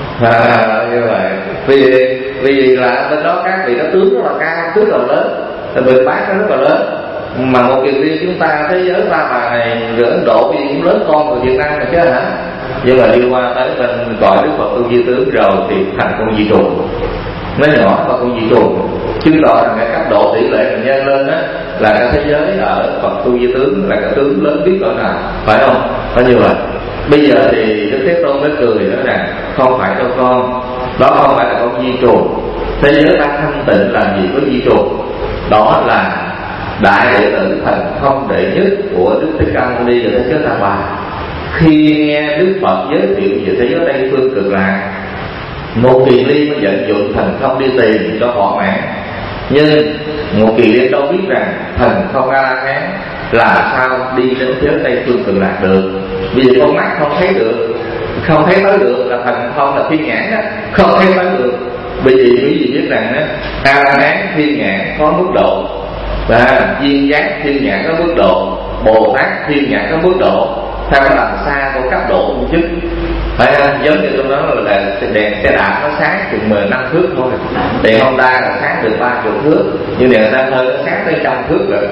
À, như vậy. Vì vì là bên đó các vị đó tướng rất là cao, tướng rất là lớn, miệng bát nó rất là lớn. Mà một kiền liên chúng ta thế giới ta bà này người Ấn Độ gì cũng lớn con của Việt Nam này chứ hả? Nhưng mà đi qua tới bên gọi Đức Phật Tu Di tướng rồi thì thành con di trùng, nó nhỏ và con di trùng, chứng tỏ rằng cái cấp độ tỷ lệ mình nhân lên á là cái thế giới ở Phật Tu Di tướng là cái tướng lớn biết cỡ nào, phải không? Phải như vậy. Bây giờ thì Đức Thế Tôn mới cười nói rằng không phải đâu con, đó không phải là con di trùng, thế giới ta thanh tịnh làm gì có di trùng, đó là đại đệ tử thần thông đệ nhất của Đức Thích Ca Mâu Ni và Thế Giới Ta Bà. Khi nghe Đức Phật giới thiệu về thế giới Tây Phương Cực Lạc, một kiền liên mới vận dụng thần thông đi tìm cho họ mãn. Nhưng một kiền liên đâu biết rằng thần thông A La Hán làm sao đi đến thế giới Tây Phương Cực Lạc được, vì con mắt không thấy được, không thấy tới được là thần thông là thiên nhãn đó, không thấy tới được. Bởi vì quý vị biết rằng á, A La Hán thiên nhãn có mức độ, và viên giác thiên nhãn có mức độ, Bồ Tát thiên nhãn có mức độ, theo làm xa có cấp độ một chút. Phải không? Giống như tôi nói là đèn xe đạp nó sáng chừng mười năm thước thôi, đèn Honda là sáng được ba chục thước, nhưng đèn xe hơi nó sáng tới trăm thước rồi.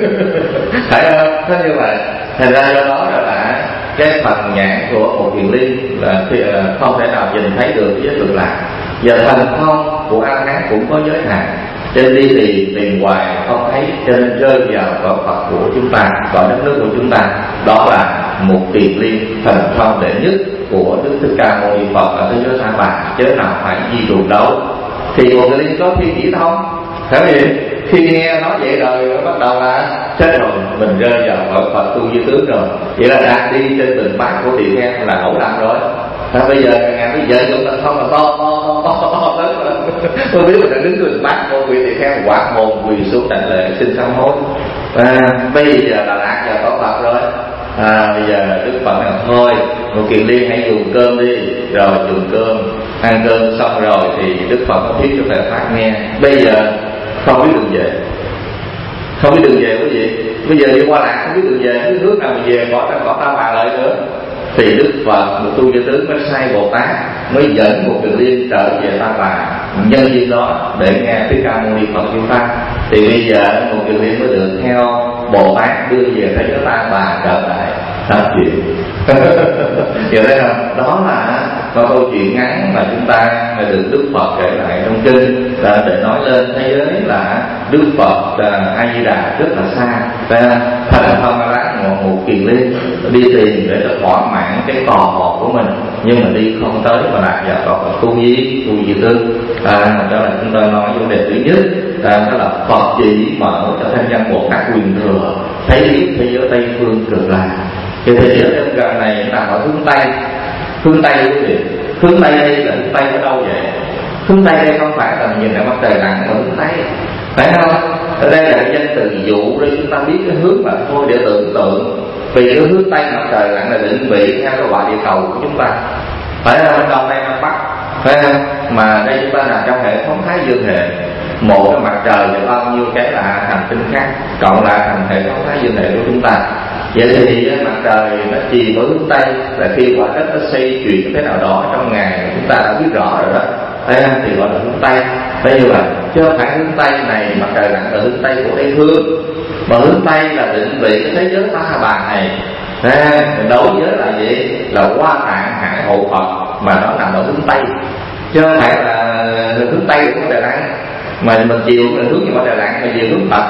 Phải không? Thế như vậy, thành ra do đó là cái phần nhãn của một kiền liên là không thể nào nhìn thấy được với cực lạc. Và thần thông của A La Hán cũng có giới hạn, trên đi tìm tìm hoài không thấy, cho nên rơi vào cõi Phật của chúng ta, cõi đất nước của chúng ta. Đó là một kiền liên thần thông đệ nhất của Đức Thích Ca Mâu Ni Phật ở thế giới Ta Bà, chứ nào phải di trùng đâu. Thì một kiền liên có thiên nhĩ thông, phải không? Khi nghe nói vậy rồi bắt đầu là chết rồi, mình rơi vào cõi Phật Tu Di tướng rồi. Vậy là đang đi trên từng bát của tỳ kheo là ẩu đạm rồi. À, bây giờ ngày bây giờ chúng ta không là to to to to lớn lên. Tôi biết mình đã đứng trên bát của vị tỳ kheo quạt mồm quỳ xuống đảnh lễ xin sám hối. À, bây giờ là lạc vào có Phật rồi. À, bây giờ Đức Phật nói thôi, một kiền liên hãy dùng cơm đi. Rồi dùng cơm, ăn cơm xong rồi thì Đức Phật có thuyết cho Thầy Pháp nghe. Bây giờ không biết đường về, không biết đường về quý vị. Bây giờ đi qua lạc không biết đường về, cái nước nào mà về bỏ cõi Ta Bà lại nữa. Thì Đức Phật một tu di tướng mới sai Bồ Tát mới dẫn một kiền liên trở về Ta Bà, nhân duyên đó để nghe Thích Ca Mâu Ni Phật chúng ta. Thì bây giờ một kiền liên mới được theo Bồ Tát đưa về thế giới Ta Bà trở lại nói chuyện. Hiểu thấy không? Đó là có câu chuyện ngắn mà chúng ta được Đức Phật kể lại trong kinh để nói lên thế giới là Đức Phật A Di Đà rất là xa, và thành thông lá một, một kiền liên đi tìm để cho thỏa mãn cái tò mò của mình, nhưng mà đi không tới mà lại vào cõi Tu Di, Tu Di tướng. À, đó là chúng ta nói vấn đề thứ nhất, à, đó là Phật chỉ mở cho thanh văn Bồ Tát quyền thừa thấy biết thế giới Tây Phương Cực Lạc. Cái thế giới trong gần này nằm ở hướng Tây. Hướng Tây quý vị, hướng Tây đây là hướng Tây ở đâu vậy? Hướng Tây đây không phải là nhìn lại mặt trời lặn ở hướng Tây, phải không? Ở đây là cái danh từ dụ để chúng ta biết cái hướng mà thôi để tưởng tượng. Vì cái hướng Tây mặt trời lặn là định vị theo cái quả địa cầu của chúng ta, phải là bên Đông Tây Nam Bắc, phải không? Mà đây chúng ta là trong hệ thống Thái Dương hệ, một cái mặt trời và bao nhiêu cái là hành tinh khác cộng lại thành hệ thống Thái Dương hệ của chúng ta. Vậy thì mặt trời nó chìm ở hướng Tây là khi quả đất nó xây chuyển cái nào đó trong ngày chúng ta đã biết rõ rồi đó, thấy không? Thì gọi là hướng Tây. Bây giờ chứ không phải hướng Tây này mặt trời lặn ở hướng Tây của Tây Phương, mà hướng Tây là định vị cái thế giới ta bà này. À, đối với là gì? Là Hoa Tạng Hải Hộ Phật mà nó nằm ở hướng Tây, chứ không phải là hướng Tây của Đà Lạt mà mình chiều là hướng như Đà Lạt mà chiều hướng Phật.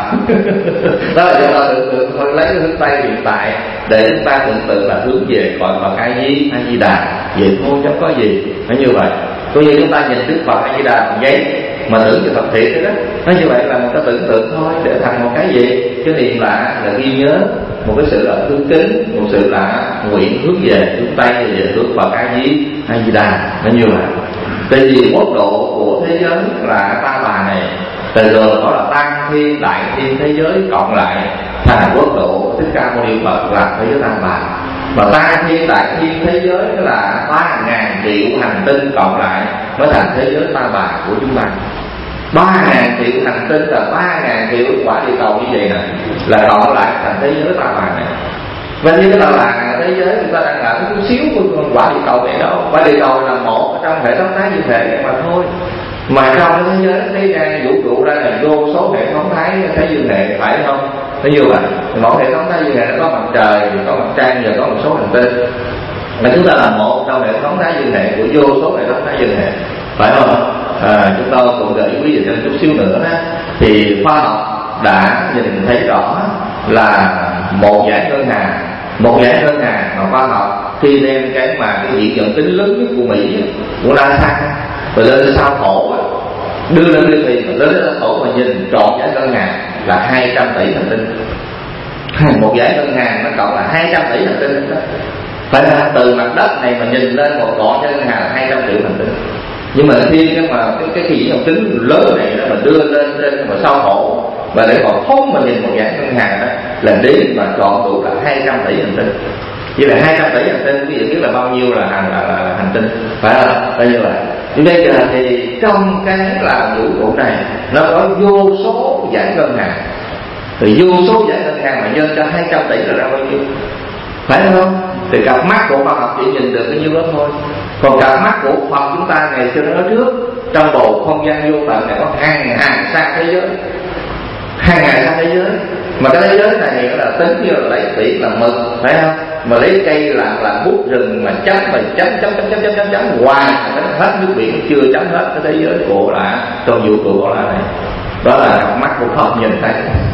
Đó là chúng ta tưởng tượng thôi, lấy cái hướng Tây hiện tại để chúng ta tưởng tượng là hướng về gọi Phật A Di A Di Đà vậy thôi, chẳng có gì. Nó như vậy. Coi như chúng ta nhìn Đức Phật A Di Đà bằng giấy mà tưởng cho thật thiệt đấy đó. Nó như vậy là một cái tưởng tượng thôi để thành một cái gì? Cái niệm là là ghi nhớ, một cái sự là thương kính, một sự là nguyện hướng về hướng Tây, về hướng Phật A Di A Di Đà. Nó như vậy. Tại vì quốc độ của thế giới là ta bà này, từ rồi đó là tam thiên đại thiên thế giới cộng lại thành quốc độ Thích Ca Mâu Ni Phật là thế giới tam bà. Mà tam thiên đại thiên thế giới là ba ngàn triệu hành tinh cộng lại mới thành thế giới ta bà của chúng ta. Ba ngàn triệu hành tinh là ba ngàn triệu quả địa cầu như vậy nè, là cộng lại thành thế giới ta bà này. Và như là là thế giới chúng ta đang ở chút xíu của quả địa cầu này đâu. Quả địa cầu là một trong hệ thống Thái Dương hệ mà thôi. Mà trong cái thế giới thế gian vũ trụ ra là vô số hệ thống Thái Thái Dương hệ, phải không? Nó như vậy. Mỗi hệ thống Thái Dương hệ nó có mặt trời, có mặt trăng và có một số hành tinh. Mà chúng ta là một trong hệ thống Thái Dương hệ của vô số hệ thống Thái Dương hệ, phải không? À, chúng tôi cũng gợi ý về thêm chút xíu nữa đó. Thì khoa học đã nhìn thấy rõ là một dải ngân hà, một dải ngân hà mà khoa học khi đem cái mà cái diện dẫn tính lớn nhất của Mỹ, của NASA rồi lên sao thổ, đưa lên đi thì mà lên sao thổ mà nhìn trọn dải ngân hà là hai trăm tỷ hành tinh. Một dải ngân hà nó cộng là hai trăm tỷ hành tinh đó. Phải là từ mặt đất này mà nhìn lên một trọn ngân hà là hai trăm triệu hành tinh. Nhưng mà khi cái mà cái cái diện dẫn tính lớn này đó mà đưa lên trên mà sao thổ và để còn không mà nhìn một dải ngân hà đó là đến mà trọn tụ là hai trăm tỷ hành tinh. Như là hai trăm tỷ hành tinh, quý vị biết là bao nhiêu là hành là, là, là hành tinh, phải không? Là như vậy. Nhưng bây giờ thì trong cái là vũ trụ này nó có vô số dải ngân hà, thì vô số dải ngân hà mà nhân cho hai trăm tỷ là ra bao nhiêu, phải không? Thì cặp mắt của khoa học chỉ nhìn được bao nhiêu đó thôi. Còn cặp mắt của Phật chúng ta ngày xưa nói trước, trong bầu không gian vô tận này có hàng hàng xa thế giới, hàng ngàn xa thế giới. Mà cái thế giới này là tính như là lấy tỉ là mực, phải không? Mà lấy cây là là bút rừng mà chấm mà chấm chấm chấm chấm chấm chấm chấm hoài chấm hết nước biển chưa chấm hết cái thế giới của là trong vũ trụ của là này. Đó là cặp mắt của Phật nhìn thấy.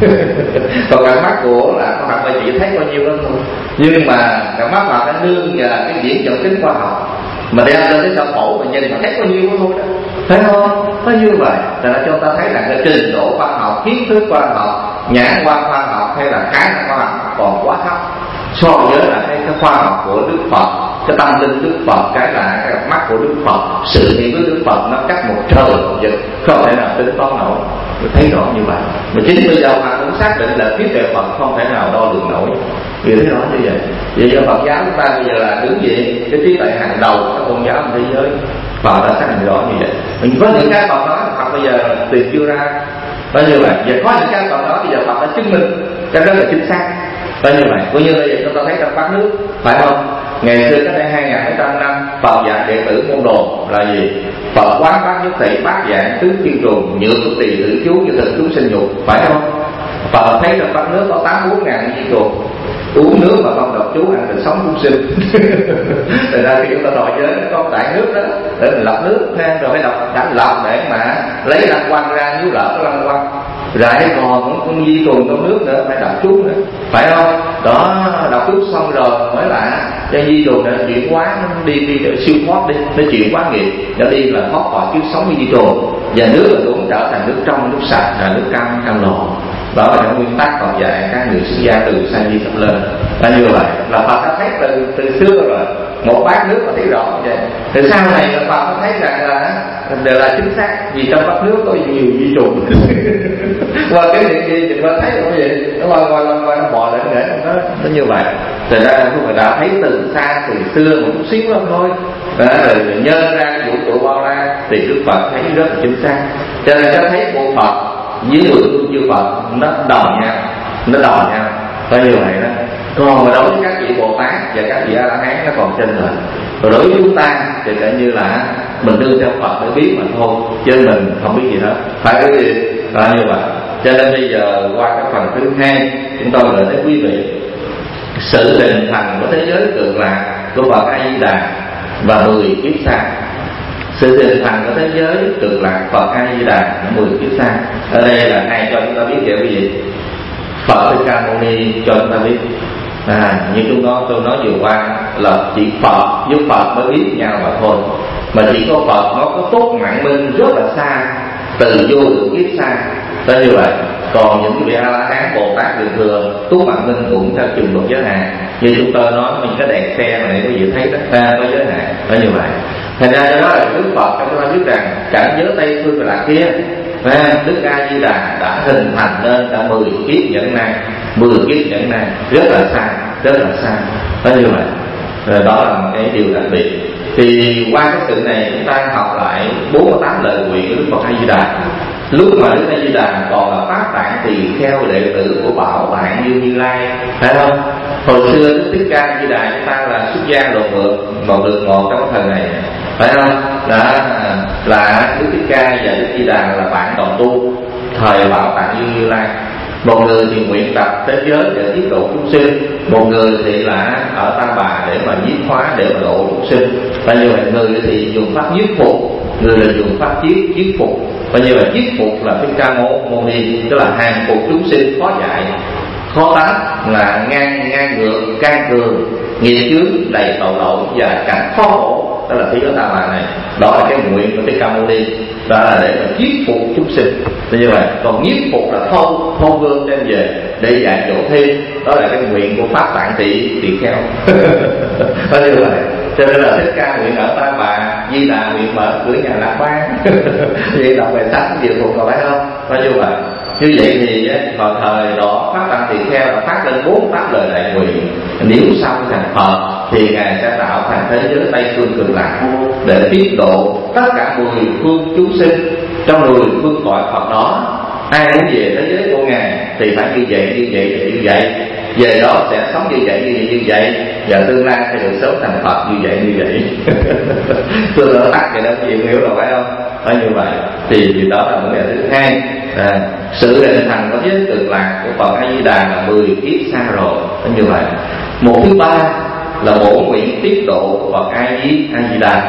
Còn cặp mắt của là khoa học là chỉ thấy bao nhiêu đó thôi. Nhưng mà cặp mắt Phật đã nương nhờ cái diễn dẫn tính khoa học mà đem lên cái sao phổ mà nhìn mà thấy bao nhiêu đó thôi đó, thấy không? Nó như vậy là cho ta thấy là cái trình độ khoa học, kiến thức khoa học, nhãn quan khoa học hay là khả năng khoa học còn quá thấp so với là cái, cái khoa học của Đức Phật, cái tâm linh Đức Phật, cái là cái cặp mắt của Đức Phật, sự hiện với Đức Phật nó cách một trời một vực, không thể nào tính toán nổi. Tôi thấy rõ như vậy. Mà chính bây giờ họ cũng xác định là trí tuệ Phật không thể nào đo lường nổi. Vì thế đó như vậy. Vậy do Phật giáo chúng ta bây giờ là đứng gì cái trí tuệ hàng đầu các tôn giáo trên thế giới, Phật đã xác định rõ như vậy. Mình có những cái Phật nói Phật bây giờ tìm chưa ra, đó như vậy. Và có những cái Phật đó bây giờ Phật đã chứng minh cái đó là chính xác. Đó như vậy. Coi như bây giờ chúng ta thấy trong bát nước, phải không? Ngày xưa cách đây hai nghìn hai trăm năm Phật dạy đệ tử môn đồ là gì? Phật quán bát nhất thị, bát dạng tứ thiên trùng, nhựa xuất tỳ tử chú như thực chúng sinh nhục, phải không? Phật thấy trong bát nước có tám bốn ngàn thiên trùng, uống nước mà không độc chú ăn thịt sống chúng sinh. Từ ra khi chúng ta đòi giới có tại nước đó để mình lọc nước ha, rồi phải đọc đã lọc để mà lấy lăng quăng ra, nếu lỡ có lăng quăng rồi còn cũng con di trùng trong nước nữa phải đọc chú nữa, phải không? Đó, đọc chú xong rồi mới là cho di trùng này chuyển hóa đi đi để siêu thoát đi, nó chuyển hóa nghiệp nó đi là thoát khỏi kiếp sống với di trùng, và nước là cũng trở thành nước trong, nước sạch là nước cam cam lồ. Đó là cái nguyên tắc Phật dạy các người xuất gia từ sa di sắp lên. Là như vậy, là Phật đã thấy từ từ xưa rồi, một bát nước mà thấy rõ như vậy. Thì sau này là Phật đã thấy rằng là đều là chính xác, vì trong bát nước có nhiều vi trùng. Qua cái việc gì thì qua thấy là cái gì, nó qua qua qua nó bò lại để nó nó như vậy. Thì ra chúng ta đã thấy từ xa từ xưa một chút xíu lắm thôi. Đó, rồi nhân ra vũ trụ bao la thì Đức Phật thấy rất là chính xác. Cho nên cho thấy bộ Phật với người tu chư Phật nó đồng nhau, nó đồng nhau, coi như vậy đó. Còn mà đối với các vị Bồ Tát và các vị A La Hán nó còn chênh lệch. Rồi đối với chúng ta thì coi như là mình đưa theo Phật để biết mà thôi, chứ mình không biết gì hết, phải cái gì là như vậy. Cho nên bây giờ qua cái phần thứ hai, chúng tôi gửi tới quý vị sự hình thành của thế giới cực lạc của Phật A Di Đà và mười kiếp sau. Sự hình thành của thế giới cực lạc Phật A Di Đà mười kiếp sau. Ở đây là ai cho chúng ta biết vậy quý vị? Phật Thích Ca Mâu Ni cho chúng ta biết. À, như chúng nó tôi nói vừa qua là chỉ Phật với Phật mới biết nhau mà thôi. Mà chỉ có Phật nó có tốt mạng minh rất là xa, từ vô lượng kiếp xa. Tới như vậy. Còn những cái vị A La Hán Bồ Tát Đường Thừa tốt mạng minh cũng theo chừng một giới hạn. Như chúng tôi nói những cái đèn xe này quý vị thấy đó, ta có giới hạn. Nó như vậy. Thành ra cho đó là Đức Phật chúng ta biết rằng cảnh giới Tây phương là kia, Đức A Di Đà đã hình thành nên đã mười kiếp nhẫn năng, mười kiếp nhẫn năng rất là xa, rất là xa. Nó như vậy. Rồi đó là một cái điều đặc biệt. Thì qua cái sự này chúng ta học lại bốn mươi tám lời nguyện của Đức Phật A Di Đà. Lúc mà Đức A Di Đà còn là Pháp Tạng Tỳ Kheo đệ tử của Bảo Tạng Như Như Lai, phải không? Hồi xưa Đức Thích Ca A Di Đà chúng ta là xuất gia đồ mượn một được một trong thời này, phải không? Là là Đức Thích Ca và Đức Di Đà là bạn đồng tu thời Bảo Tạng Như Như Lai. Một người thì nguyện tập thế giới để tiếp độ chúng sinh, một người thì là ở Ta Bà để mà nhiếp hóa, để mà độ chúng sinh. Và như vậy người thì dùng pháp nhiếp phục, người là dùng pháp chiết chiết phục. Và như vậy chiết phục là Thích Ca Mâu Ni, tức là hàng phục chúng sinh khó dạy, khó tánh, là ngang ngang ngược, can cường, nghiệp chướng đầy tội lỗi và cảnh khó khổ. Đó là thế giới Ta Bà này. Đó là cái nguyện của Thích Ca Mâu Ni, đó là để mà chiết phục chúng sinh. Như vậy, còn nhiếp phục là thâu thâu gươm đem về để dạy dỗ thêm. Đó là cái nguyện của Pháp Tạng Tỳ Tỳ Kheo. Đó như vậy. Cho nên là Thích Ca nguyện ở Ta Bà, Di Đà nguyện mở cửa nhà Lạc Bang. Vậy đọc bài sách điều phục rồi phải không? Đó như vậy. Như vậy thì vào thời đó Pháp Tạng Tỳ Kheo đã phát lên bốn tám lời đại nguyện. Nếu xong thành Phật thì ngài sẽ tạo thành thế giới Tây phương cực lạc để tiếp độ tất cả mười phương chúng sinh trong mười phương cõi Phật đó. Ai muốn về thế giới của ngài thì phải như vậy như vậy và như vậy, về đó sẽ sống như vậy như vậy như vậy, và tương lai sẽ được sớm thành Phật như vậy như vậy. Tôi nói tắt cái đó chị hiểu rồi phải không? Phải như vậy. Thì, thì đó là vấn đề thứ hai. À, sự hình thành của thế giới cực lạc của Phật A Di Đà là mười kiếp xa rồi. Phải như vậy. Một thứ ba là bổ nguyện tiếp độ của Phật A Di A Di Đà.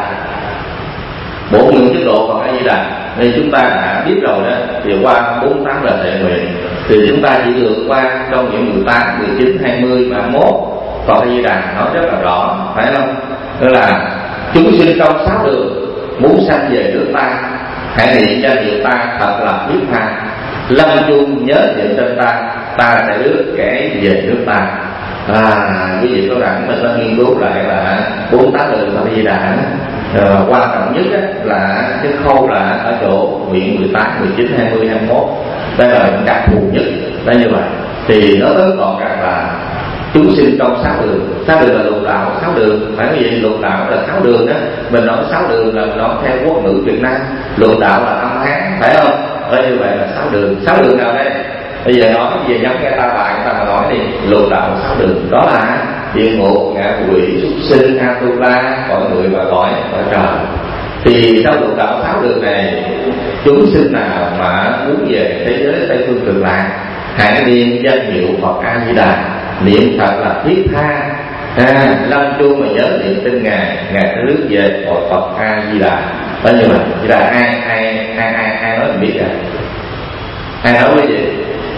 Bổ nguyện tiếp độ Phật A Di Đà nên chúng ta đã biết rồi đó. Thì qua bốn mươi tám lời thệ nguyện thì chúng ta chỉ lượt qua trong những mười tám, mười chín, hai mươi, ba mươi mốt. Phật A Di Đà nói rất là rõ, phải không? Đó là chúng sinh trong sáu đường muốn sanh về nước ta, hãy niệm danh hiệu ta thật là biết tha. Lâm chung nhớ niệm tên ta, ta sẽ rước kẻ về nước ta. À, quý vị có rằng mình đã nghiên cứu lại là bốn mươi tám lời Phật A Di Đà. À, quan trọng nhất á, là cái khâu là ở chỗ nguyện mười tám, mười chín, hai mươi, hai mươi mốt. Đây là đặc thù nhất. Đây như vậy thì nó tới còn rằng là chúng sinh trong sáu đường. Sáu đường là lục đạo sáu đường, phải cái gì? Lục đạo là sáu đường đó. Mình nói sáu đường là mình nói theo quốc ngữ Việt Nam. Lục đạo là âm Hán, phải không? Ở như vậy là sáu đường. Sáu đường nào đây? Bây giờ nói về giống cái Ta Bà, ta mà nói đi, lục đạo sáu đường đó là địa ngục, ngạ quỷ, súc sinh, Atula, cõi người và cõi cõi trời. Thì trong lục đạo sáu đường này, chúng sinh nào mà muốn về thế giới Tây phương cực lạc, hãy niệm danh hiệu Phật A Di Đà, niệm thật là thiết tha. À, lâm chuông mà nhớ niệm tên ngài, ngài sẽ rước về cõi Phật A Di Đà. Đó như vậy. Thì là ai ai ai ai ai nói mình biết rồi. Ai nói cái gì?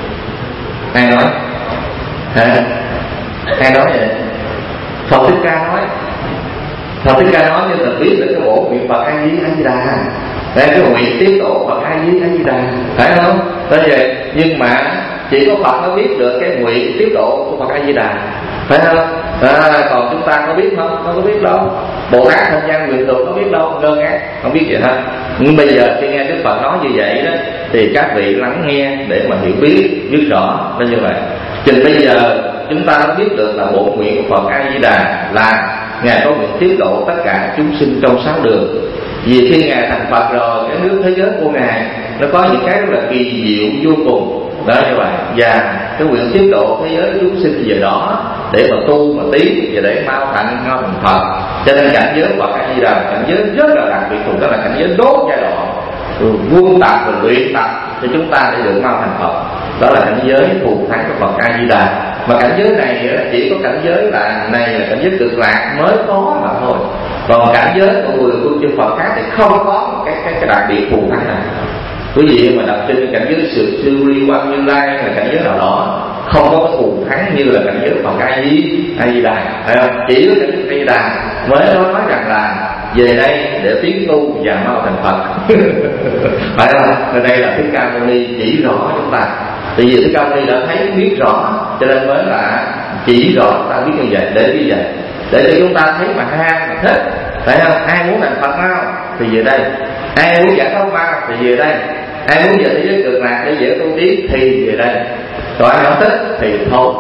Ai nói? Hả? Ai nói vậy? Phật Thích Ca nói. Phật Thích Ca nói như mình biết là cái bộ nguyện Phật A Di A Di Đà. Đây cái nguyện tiếp độ Phật A Di A Di Đà, phải không? Đó vậy. Nhưng mà chỉ có Phật mới biết được cái nguyện tiếp độ của Phật A Di Đà, phải không? À, còn chúng ta có biết không? Không có biết đâu. Bồ Tát Thanh Văn Nguyện Tục có biết đâu, ngơ ngác không biết gì hết. Nhưng bây giờ khi nghe Đức Phật nói như vậy đó, thì các vị lắng nghe để mà hiểu biết, biết rõ nó như vậy. Chừng bây giờ chúng ta đã biết được là bộ nguyện của Phật A Di Đà là Ngài có nguyện tiếp độ tất cả chúng sinh trong sáu đường. Vì khi Ngài thành Phật rồi, cái nước thế giới của Ngài nó có những cái rất là kỳ diệu vô cùng đó như vậy, và cái nguyện tiếp độ thế giới chúng sinh về đó để mà tu mà tiến và để mau thành mau thành Phật. Cho nên cảnh giới Phật A Di Đà cảnh giới rất là đặc biệt, đó là cảnh giới đốt giai đoạn quân tập và luyện tập cho chúng ta để được mau thành Phật. Đó là cảnh giới thù thắng của Phật A Di Đà. Mà cảnh giới này chỉ có cảnh giới là này là cảnh giới cực lạc mới có mà thôi. Còn cảnh giới của người của chư Phật khác thì không có cái cái, cái đặc biệt thù thắng này. Quý vị mà đọc trên cảnh giới sự siêu ly quan Như Lai là cảnh giới nào đó không có cái thù thắng như là cảnh giới Phật A Di A Di Đà, phải không? Chỉ có cảnh giới A Di Đà mới nói, nói rằng là về đây để tiến tu và mau thành Phật. Phải không? Ở đây là Thích Ca Mâu Ni chỉ rõ chúng ta. Tại vì Thích Ca Mâu Ni đã thấy biết rõ, cho nên mới là chỉ rõ ta biết như vậy, để như vậy, để cho chúng ta thấy mà ham mà thích, phải không? Ai muốn thành Phật mau thì về đây, ai muốn giải thoát mau thì về đây, ai muốn về thế giới cực lạc để dễ tu tiến thì về đây. Còn ai không thích thì thôi.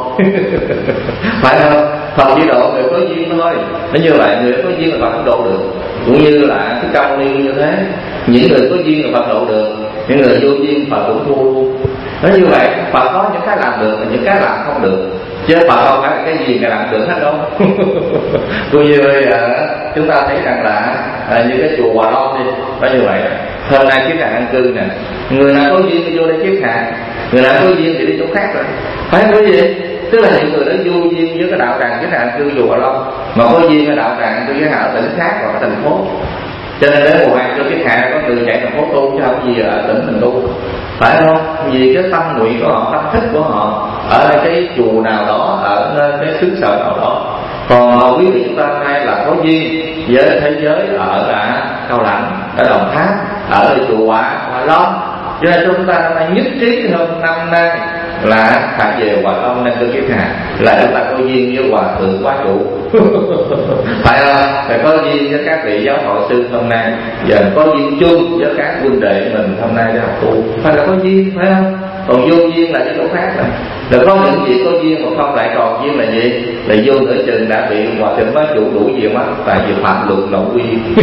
Phải không? Phật chỉ độ người có duyên thôi. Nếu như vậy người có duyên là Phật không độ được. Cũng như là cái câu Ni như thế, những người có duyên là Phật độ được, những người vô duyên Phật cũng thua luôn. Nói như vậy Phật có những cái làm được và những cái làm không được, chứ Phật không phải là cái gì mà làm được hết đâu. Cũng như bây giờ chúng ta thấy rằng là à, như cái chùa Hòa Long đi, nói như vậy hôm nay kiếp nạn an cư nè, người nào có duyên thì vô đây kiếp nạn, người nào có duyên thì đi chỗ khác rồi, phải không? Cái gì? Tức là những người đó vô duyên với cái đạo tràng kiếp nạn an cư chùa Hòa Long, mà có duyên cái đạo tràng an cư với ở tỉnh khác hoặc ở thành phố. Cho nên đến mùa hai cho kiếp hạ có người chạy thành phố tu chứ không gì ở tỉnh mình tu, phải không? Vì cái tâm nguyện của họ, tâm thích của họ ở cái chùa nào đó, ở nơi cái xứ sở nào đó. Còn quý vị chúng ta hay là có duyên với thế giới ở là Cao Lãnh, ở Đồng Tháp, ở chùa Hòa Hòa Long, cho nên chúng ta đã nhất trí hôm năm nay là phải về Hòa Long nên cơ kiếp hạ, là chúng ta có duyên với Hòa Thượng Quá Trụ. Phải không? Phải có duyên với các vị giáo hội sư hôm nay, giờ có duyên chung với các huynh đệ mình hôm nay để học tu, phải là có duyên, phải không? Còn vô duyên là cái chỗ khác rồi. Rồi có những gì có duyên mà không lại còn duyên là gì? Là vô nửa chừng đã bị Hòa Thượng Bá Chủ đuổi gì mất, tại vì phạm luật nội quy.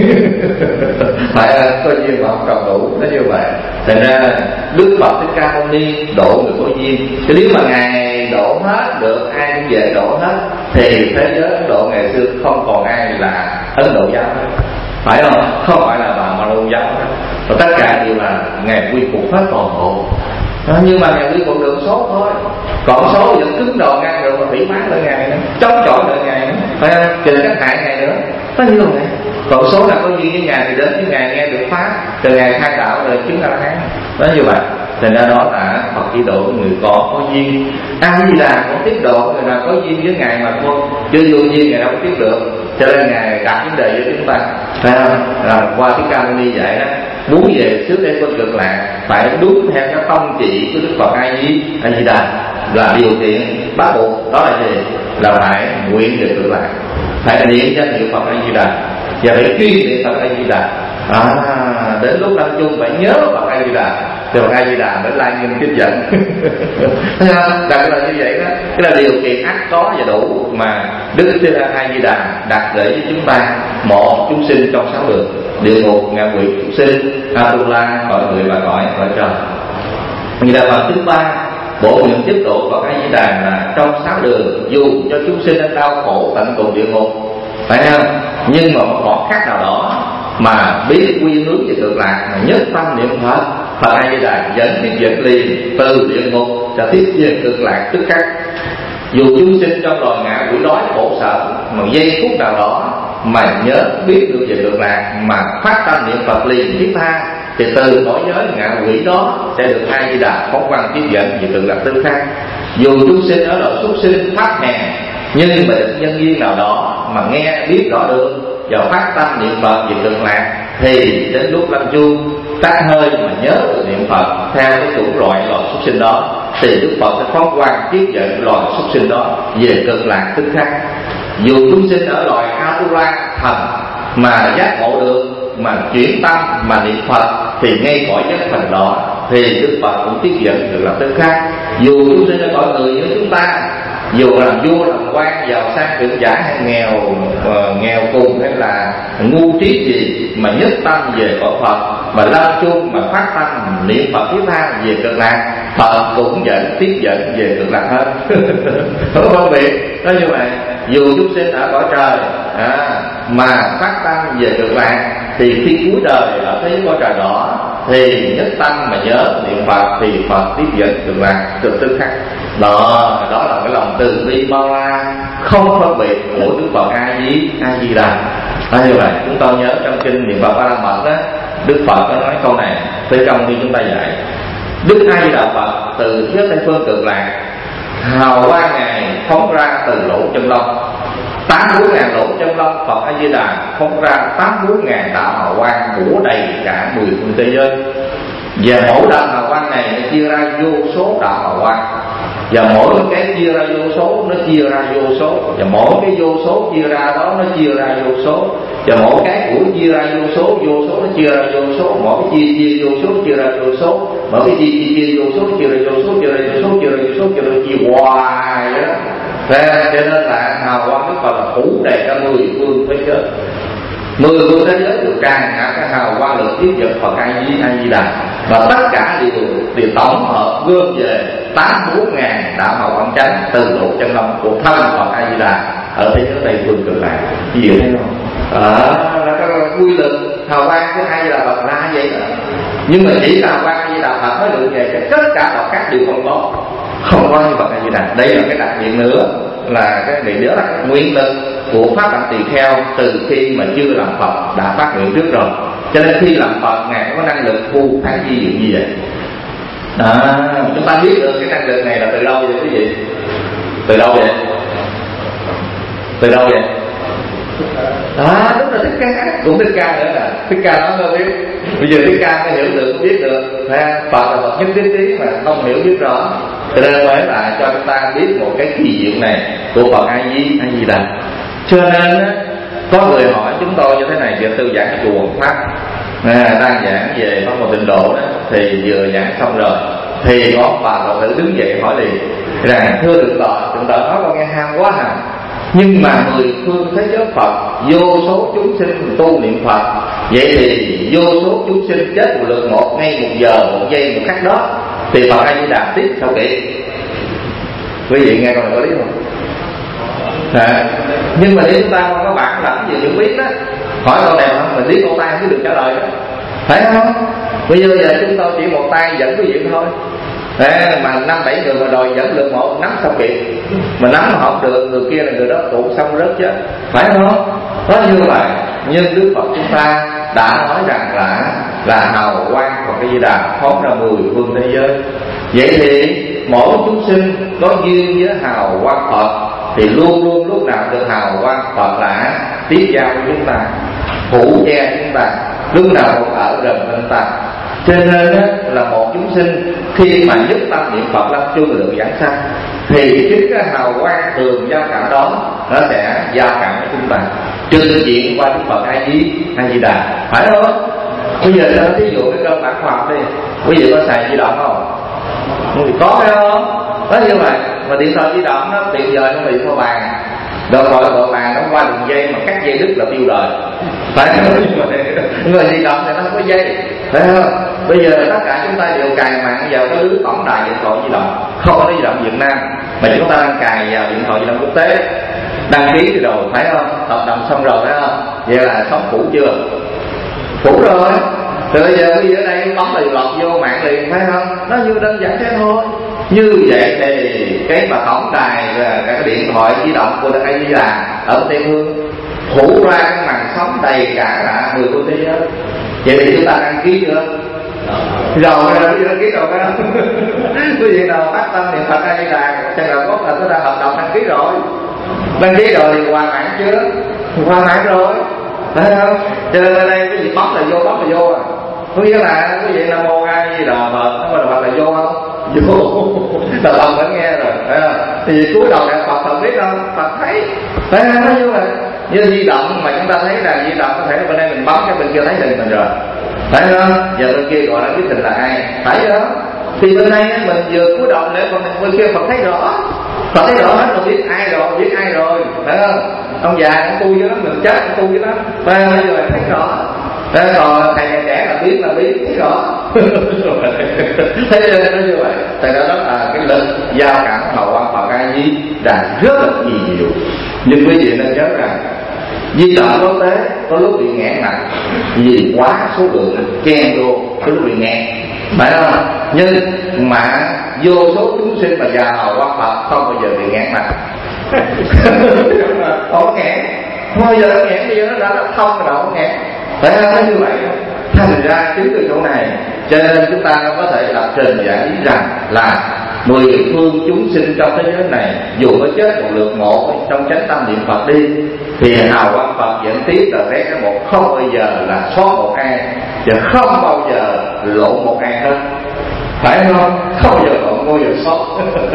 Phải là có duyên mà không còn đủ, nó như vậy. Thành ra Đức Phật Thích Ca Mâu Ni độ người có duyên, chứ nếu mà Ngài độ hết được, ai cũng về độ hết, thì thế giới Ấn Độ ngày xưa không còn ai là Ấn Độ giáo hết, phải không? Không phải là bà Ma Lô giáo hết, và tất cả đều là Ngài quy phục hết toàn bộ. À, nhưng mà Ngài quy phục được số thôi, còn số vẫn cứng đầu ngang đường mà thủy mát lên Ngài nữa, chống chọi lên Ngài nữa, phải không? Trừ các hại Ngài nữa, có như vậy. Còn số nào có duyên với Ngài thì đến với Ngài nghe được pháp, từ Ngài khai đạo rồi chứng A La Hán, đó như vậy. Thành ra đó là Phật chỉ độ người có có duyên. A Di Đà cũng tiếp độ người nào có duyên với Ngài mà thôi, chưa vô duyên Ngài đâu có tiếp được. Cho nên Ngài đặt vấn đề với chúng ta, phải không? Là qua Thích Ca Mâu Ni vậy đó, muốn về xứ Tây Phương Cực Lạc phải đúng theo cái tông chỉ của Đức Phật A Di A Di Đà, là điều kiện bắt buộc. Đó là gì? Là phải nguyện về Cực Lạc, phải niệm danh hiệu Phật A Di Đà và phải chuyên niệm Phật A Di Đà. À, đến lúc lâm chung phải nhớ Phật A Di Đà, thì Phật A Di Đà mới lai nghiêm tiếp dẫn. Đặt là như vậy đó, cái là điều kiện ắt có và đủ mà Đức A Di Đà đặt để với chúng ta. Một, chúng sinh trong sáu đường, địa ngục, ngạ quỷ, chúng sinh, Atula, cõi người và cõi cõi trời. Như là phần thứ ba, bộ nguyện tiếp độ Phật A Di Đà là trong sáu đường, dù cho chúng sinh đang đau khổ tận cùng địa ngục, phải không? Nhưng mà một khoảng khác nào đó mà biết quy hướng về Cực Lạc, mà nhất tâm niệm Phật, Phật A Di Đà dẫn tiếp dẫn liền từ địa ngục cho tiếp về Cực Lạc tức khắc. Dù chúng sinh trong loài ngạ quỷ đói khổ sở, mà giây phút nào đó mà nhớ biết được về Cực Lạc mà phát tâm niệm Phật liền thiết tha, thì từ cõi giới ngạ quỷ đó sẽ được A Di Đà phóng quang tiếp dẫn về Cực Lạc tức khắc. Dù chúng sinh ở loài súc sinh thấp hèn, nhưng mà nhân duyên nào đó mà nghe biết rõ được và phát tâm niệm Phật về Cực Lạc, thì đến lúc lâm chung tắt hơi mà nhớ được niệm Phật theo cái chủng loại loài súc sinh đó, thì Đức Phật sẽ phóng quang tiếp dẫn loài súc sinh đó về cực lạc tức khắc. Dù chúng sinh ở loài Atura thần mà giác ngộ được, mà chuyển tâm mà niệm Phật, thì ngay cõi nhất thần đó thì Đức Phật cũng tiếp dẫn được là tức khắc. Dù chúng sinh ở cõi người như chúng ta, dù làm vua làm quan, giàu sang cường giả hay nghèo uh, nghèo cùng hay là ngu trí gì, mà nhất tâm về cõi Phật, mà lâm chung mà phát tâm niệm Phật thiết tha về cực lạc, Phật cũng dẫn tiếp dẫn về cực lạc hết. Không phân biệt. Nói như vậy, dù chúng sinh ở cõi trời à, mà phát tâm về cực lạc, thì khi cuối đời ở thế giới cõi trời đó thì nhất tâm mà nhớ niệm Phật, thì Phật tiếp dẫn cực lạc cực tức khắc. Đó, đó là cái lòng từ bi bao la không phân biệt của Đức Phật A Di A Di Đà. Đó, như vậy chúng ta nhớ trong kinh niệm Phật A La Mật đó, Đức Phật có nói câu này tới trong khi chúng ta dạy: Đức A Di Đà Phật từ phía tây phương cực lạc, hào quang ngài phóng ra từ lỗ chân lông, tám bốn ngàn lỗ chân lông Phật A Di Đà phóng ra tám bốn ngàn đạo hào quang phủ đầy cả mười phương thế giới. Và mỗi đạo hào quang này nó chia ra vô số đạo hào quang, và mỗi cái chia ra vô số nó chia ra vô số, và mỗi cái vô số chia ra đó nó chia ra vô số, và mỗi cái của chia ra vô số, vô số nó chia ra vô số, mỗi cái chia chia vô số chia ra vô số, mỗi cái chia chia chia vô số chia ra vô số, chia ra vô số, chia ra vô số, chia ra chia hoài đó. Thế cho nên là hào quang Đức Phật là phủ đầy cả mười phương thế giới. Mười phương thế giới được tràn ngập cái hào quang lực tiếp dẫn Phật A Di A Di Đà, và tất cả đều đều tổng hợp gom về tám bốn ngàn đạo hào quang chánh từ lỗ chân lông của thân Phật A Di Đà ở thế giới tây phương cực lạc. Gì thấy không? Đó là cái quy lực hào quang của A Di Đà Phật là vậy đó. Nhưng mà chỉ là hào quang A Di Đà Phật mới được về, cho tất cả Phật khác đều không có, không có như Phật A Di Đà. Đây là cái đặc biệt nữa, là cái này nữa là cái nguyên lực của pháp Đặng Tỳ Kheo từ khi mà chưa làm Phật đã phát nguyện trước rồi. Cho nên khi làm Phật ngài có năng lực phu thắng di diệu như vậy. Đó, chúng ta biết được cái năng lực này là từ đâu vậy quý vị? Từ đâu vậy? Từ đâu vậy? Đó, đúng là Thích Ca, cũng Thích Ca nữa là Thích Ca nói không biết. Bây giờ Thích Ca mới hiểu được, biết được Phật là Phật nhất thiết trí mà không hiểu biết rõ. Cho nên mới là cho chúng ta biết một cái kỳ diệu này của Phật A Di A Di Đà. Cho nên có người hỏi chúng tôi như thế này: giờ tôi giảng chùa Pháp à, đang giảng về pháp môn tịnh độ đó, thì vừa giảng xong rồi thì có bà Phật tử đứng dậy hỏi liền rằng: thưa Thượng tọa, Thượng tọa nói con nghe ham quá hả? Nhưng mà mười phương thế giới Phật vô số chúng sinh tu niệm Phật, vậy thì vô số chúng sinh chết một lượt một, ngay một giờ một giây một khắc đó, thì Phật A Di Đà tiếp sao kịp? Quý vị nghe câu này có lý không? À, nhưng mà nếu chúng ta không có bản lãnh về hiểu biết đó, hỏi câu này mà mình biết một tay mới được trả lời đó, phải không? Bây giờ giờ chúng tôi chỉ một tay dẫn quý vị thôi. À, mà năm bảy người mà đòi dẫn lượt một nắm sao kịp? Mà nắm mà không được, người kia là người đó tụt xong rớt chết, phải không? Đó như vậy. Nhưng Đức Phật chúng ta đã nói rằng là là hào quang Phật A Di Đà phóng ra mười phương thế giới. Vậy thì mỗi chúng sinh có duyên với hào quang Phật thì luôn luôn lúc nào được hào quang Phật là tiếp giao với chúng ta, phủ che chúng ta, lúc nào cũng ở gần bên ta. Cho nên là một chúng sinh khi mà nhất tâm niệm Phật lâm chung được giảng sanh, thì chính cái hào quang thường giao cảm đó nó sẽ giao cảm với chúng ta, trực diện qua Đức Phật A Di A Di Đà, phải không? Bây giờ ta ví dụ cái cơ bản khoa học đi, quý vị có xài di động không? Thì có phải không? Đó như vậy. Mà điện thoại di động nó tiện giờ nó bị kho bàn, rồi gọi gọi bàn nó qua đường dây mà cắt dây đứt là tiêu đời, phải không? Người di động thì nó không có dây, phải không? Bây giờ tất cả chúng ta đều cài mạng vào cái lưới tổng đài điện thoại di động, không có di động Việt Nam mà chúng ta đang cài vào điện thoại di động quốc tế, đăng ký thì rồi, phải không? Hợp đồng xong rồi, phải không? Vậy là sống phủ chưa? Phủ rồi. Từ bây giờ bây giờ ở đây bấm liền lọt vô mạng liền, phải không? Nó như đơn giản thế thôi. Như vậy thì cái mà tổng đài là cái điện thoại di động của Đức A Di Đà ở Tây Phương phủ ra cái màn sóng đầy cả là mười phương thế giới. Vậy thì chúng ta đăng ký chưa? Rồi rồi, bây giờ đăng ký rồi phải không? Quý vị nào phát tâm niệm Phật A Di Đà xem là có là chúng ta hợp đồng đăng ký rồi. Đăng ký rồi thì qua mạng chưa? Qua mạng rồi, phải không? Cho nên ở đây cái gì bấm là vô, bấm là vô à. Có nghĩa là quý vị Nam Mô A Di Đà Phật, nó gọi là là vô không? vô là Phật vẫn nghe rồi, phải không? Thì cuối đầu là Phật Phật biết đâu, Phật thấy, phải không? Nó như vậy. Như di động mà chúng ta thấy là di động có thể là bên đây mình bấm cái bên kia thấy hình mình rồi, phải không? Giờ bên kia gọi là biết hình là ai, phải không? Thì bên đây mình vừa cúi đầu để còn bên kia Phật thấy rõ, Phật thấy rõ hết, mình biết ai rồi, biết ai rồi, phải không? Ông già ông tu với nó, mình chết ông tu với nó, phải không? Bây giờ thấy rõ. Thế còn thầy nhà trẻ là biết là biết thấy rõ. Thế nên nó như vậy. Tại đó là cái lực giao cảm hậu quan Phật A Di Đà rất là kỳ diệu. Nhưng quý vị nên nhớ rằng di động quốc tế có lúc bị nghẽn nặng vì quá số lượng chen vô, có lúc bị nghẹn, phải không? Nhưng mà vô số chúng sinh mà già hậu quan Phật không bao giờ bị nghẹn nặng. Không nghẹn, không bao giờ nghẹn, bây giờ nó đã nó thông rồi không nghẹn. Phải không? Nó như vậy. Thành ra chính từ chỗ này cho nên chúng ta có thể lập trình giải ý rằng là mười phương chúng sinh trong thế giới này dù có chết một lượt một trong chánh tâm niệm Phật đi thì hào quang Phật dẫn tiếp là rét cái một không bao giờ là sót một ai và không bao giờ lộn một ai hết, phải không? Không bao giờ lộn, bao giờ sót.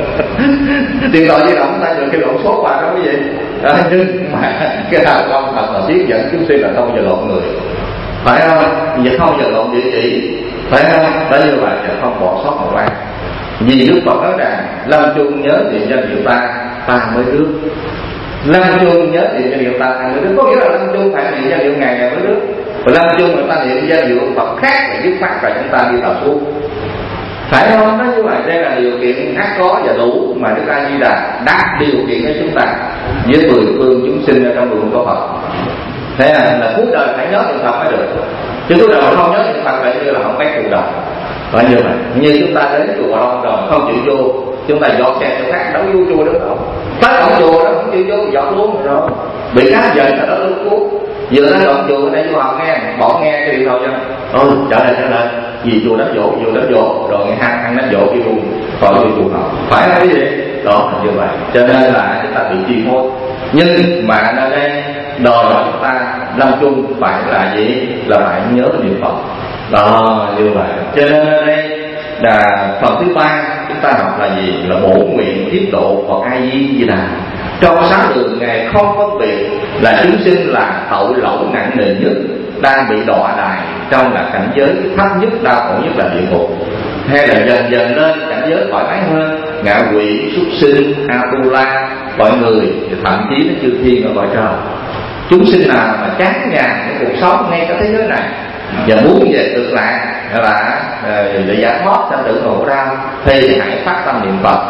Điện thoại di động ta được cái lộn sót qua đó cái gì đó, nhưng mà cái hào quang Phật là tiếp dẫn chúng sinh là không bao giờ lộn người, phải không? Vậy không bao giờ lộn địa chỉ, phải không? Đó như vậy sẽ không bỏ sót một ai. Vì Đức Phật nói rằng lâm chung nhớ niệm danh hiệu ta, ta mới rước. Lâm chung nhớ niệm danh hiệu ta, ta mới rước. Có nghĩa là lâm chung phải niệm danh hiệu ngày ngày mới rước. Và lâm chung người ta niệm danh hiệu Phật khác và dứt phát là chúng ta đi tàu xuống, phải không? Nói như vậy đây là điều kiện ắt có và đủ mà Đức A Di Đà đặt điều kiện cho chúng ta với mười phương chúng sinh ở trong đường của Phật. Thế là, là cuối đời phải nhớ niệm Phật mới được. Chứ cuối đời không nhớ niệm Phật vậy như là không bét cuộc đời. Và như vậy, như chúng ta đến chùa Long rồi không chịu vô, chúng ta dọn xe chỗ khác đâu vô chùa được đâu. Tới cổng chùa đó không chịu vô, dọn luôn rồi. Bị cá giận là đó luôn cuốn. Vừa tới cổng chùa ở đây vô học nghe, bỏ nghe cái điện thoại cho. Ôi, trở lại trở lại, vì chùa đánh dỗ, chùa đánh dỗ, rồi nghe ăn ăn đánh dỗ kia luôn, khỏi vô chùa học. Phải không cái gì? Đó là như vậy. Cho nên là chúng ta bị chi phối. Nhưng mà ở đây đòi hỏi chúng ta lâm chung phải là gì? Là phải nhớ niệm Phật. Đó như vậy. Cho nên ở đây là phần thứ ba chúng ta học là gì? Là bổ nguyện tiếp độ Phật A Di Đà. Trong sáu đường ngày không phân biệt là chúng sinh là tội lỗi nặng nề nhất, đang bị đọa đài trong là cảnh giới thấp nhất, đau khổ nhất là địa ngục, hay là dần dần lên cảnh giới thoải mái hơn, ngạ quỷ, súc sinh, Atula, mọi người, thậm chí đến chư thiên ở cõi trời. Chúng sinh nào mà chán nhàn cái cuộc sống ngay cả thế giới này và muốn về cực lạc là để giải thoát sanh tử khổ đau thì hãy phát tâm niệm Phật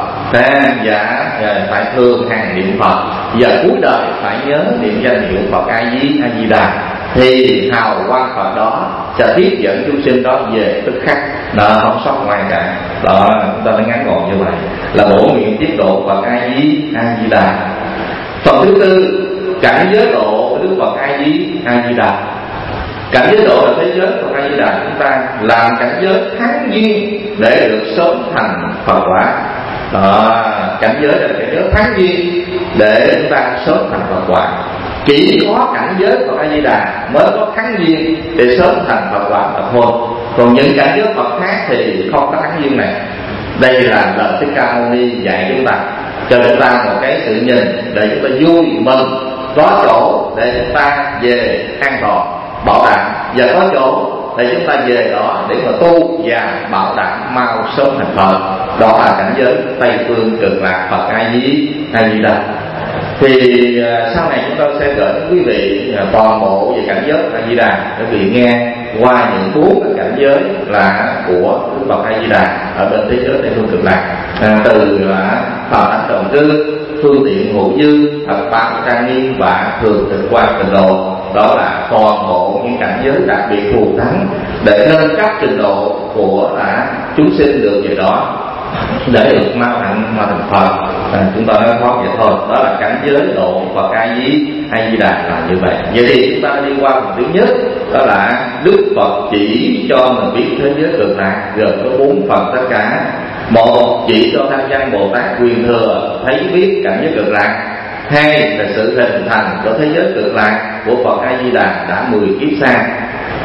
và phải thường hàng niệm Phật và cuối đời phải nhớ niệm danh hiệu Phật A Di A Di Đà thì hào quang Phật đó sẽ tiếp dẫn chúng sinh đó về tức khắc, đó không sót ngoài cả. Đó chúng ta nói ngắn gọn như vậy là bổ nguyện tiếp độ Phật A Di A Di Đà. Phần thứ tư cảnh giới độ Đức Phật A Di A Di Đà. Cảnh giới độ là thế giới Phật A Di Đà chúng ta làm cảnh giới thắng duyên để được sớm thành Phật quả. Đó, cảnh giới là cảnh giới thắng duyên để chúng ta sớm thành Phật quả. Chỉ có cảnh giới Phật A Di Đà mới có thắng duyên để sớm thành Phật quả mà thôi. Còn những cảnh giới Phật khác thì không có thắng duyên này. Đây là lời Thích Ca Mâu Ni dạy chúng ta, cho chúng ta một cái sự nhìn để chúng ta vui mừng, có chỗ để chúng ta về an toàn bảo đảm, và có chỗ để chúng ta về đó để mà tu và bảo đảm mau sớm thành Phật. Đó là cảnh giới Tây phương cực lạc Phật A Di A Di Đà. Thì uh, sau này chúng tôi sẽ gửi đến quý vị uh, toàn bộ về cảnh giới A Di Đà để quý vị nghe qua những bốn cái cảnh giới là của Đức Phật A Di Đà ở bên thế giới Tây phương cực lạc, uh, từ là Phật Ảnh Đồng Cư, phương tiện ngũ dư, thập báo trang nghiêm và thường tịch quan tịnh độ. Đó là toàn bộ những cảnh giới đặc biệt thù thắng để nâng cấp trình độ của là chúng sinh được về đó để được mau hạnh mà thành Phật. À, chúng ta nói thoát vậy thôi. Đó là cảnh giới độ Phật A Di A Di Đà là như vậy. Vậy thì chúng ta đi qua phần thứ nhất, đó là Đức Phật chỉ cho mình biết thế giới cực lạc gồm có bốn phần tất cả. Một, chỉ cho tham văn Bồ Tát quyền thừa thấy biết cảnh giới cực lạc. Hai là sự hình thành của thế giới cực lạc của Phật A Di Đà đã mười kiếp xa.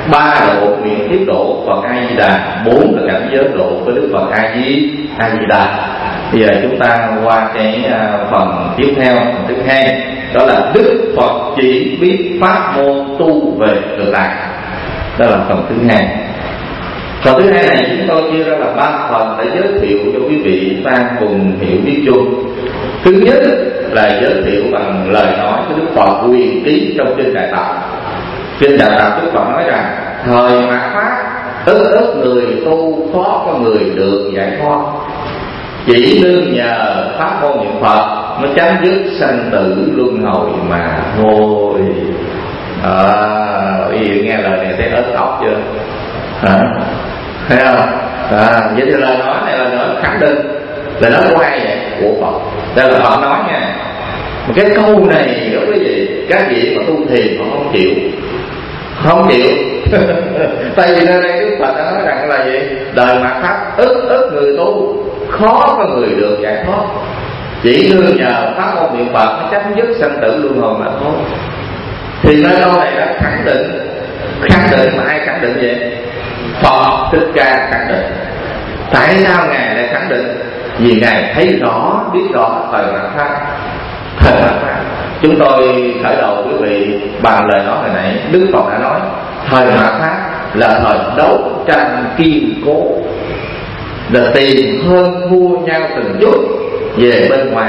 ba là bộ nguyện tiếp độ Phật A Di Đà, bốn là cảnh giới độ với Đức Phật A Di A Di Đà. Bây giờ chúng ta qua cái phần tiếp theo, phần thứ hai, đó là Đức Phật chỉ biết pháp môn tu về tự tại. Đó là phần thứ hai. Phần thứ hai này chúng tôi chia ra là ba phần để giới thiệu cho quý vị ta cùng hiểu biết chung. Thứ nhất là giới thiệu bằng lời nói của Đức Phật quyền ký trong kinh Đại Tập. Kinh Đại Tập Đức Phật nói rằng thời mạt Pháp ức ức người tu khó có người được giải thoát, chỉ nương nhờ pháp môn niệm Phật mới chấm dứt sanh tử luân hồi mà thôi. À, quý vị nghe lời này thấy ớn ốc chưa? Hả? Thấy không? À, vậy thì lời nói này là nói khẳng định. Lời nói của ai vậy? Của Phật. Đây là Phật nói nha. Một cái câu này đó quý vị, các vị mà tu thiền họ không chịu, không chịu. Tại vì nơi đây Đức Phật đã nói rằng là gì? Đời mạt Pháp ức ức người tu khó có người được giải thoát, chỉ nương nhờ pháp môn niệm Phật mới chấm dứt sanh tử luân hồi mà thôi. Thì nơi câu này đã khẳng định, khẳng định mà ai khẳng định vậy? Phật Thích Ca khẳng định. Tại sao ngài lại khẳng định? Vì ngài thấy rõ, biết rõ thời mạt Pháp. Thời mạt Pháp, chúng tôi khởi đầu quý vị bằng lời nói hồi nãy, Đức Phật đã nói thời mạt Pháp là thời đấu tranh kiên cố, là tìm hơn thua nhau từng chút về bên ngoài,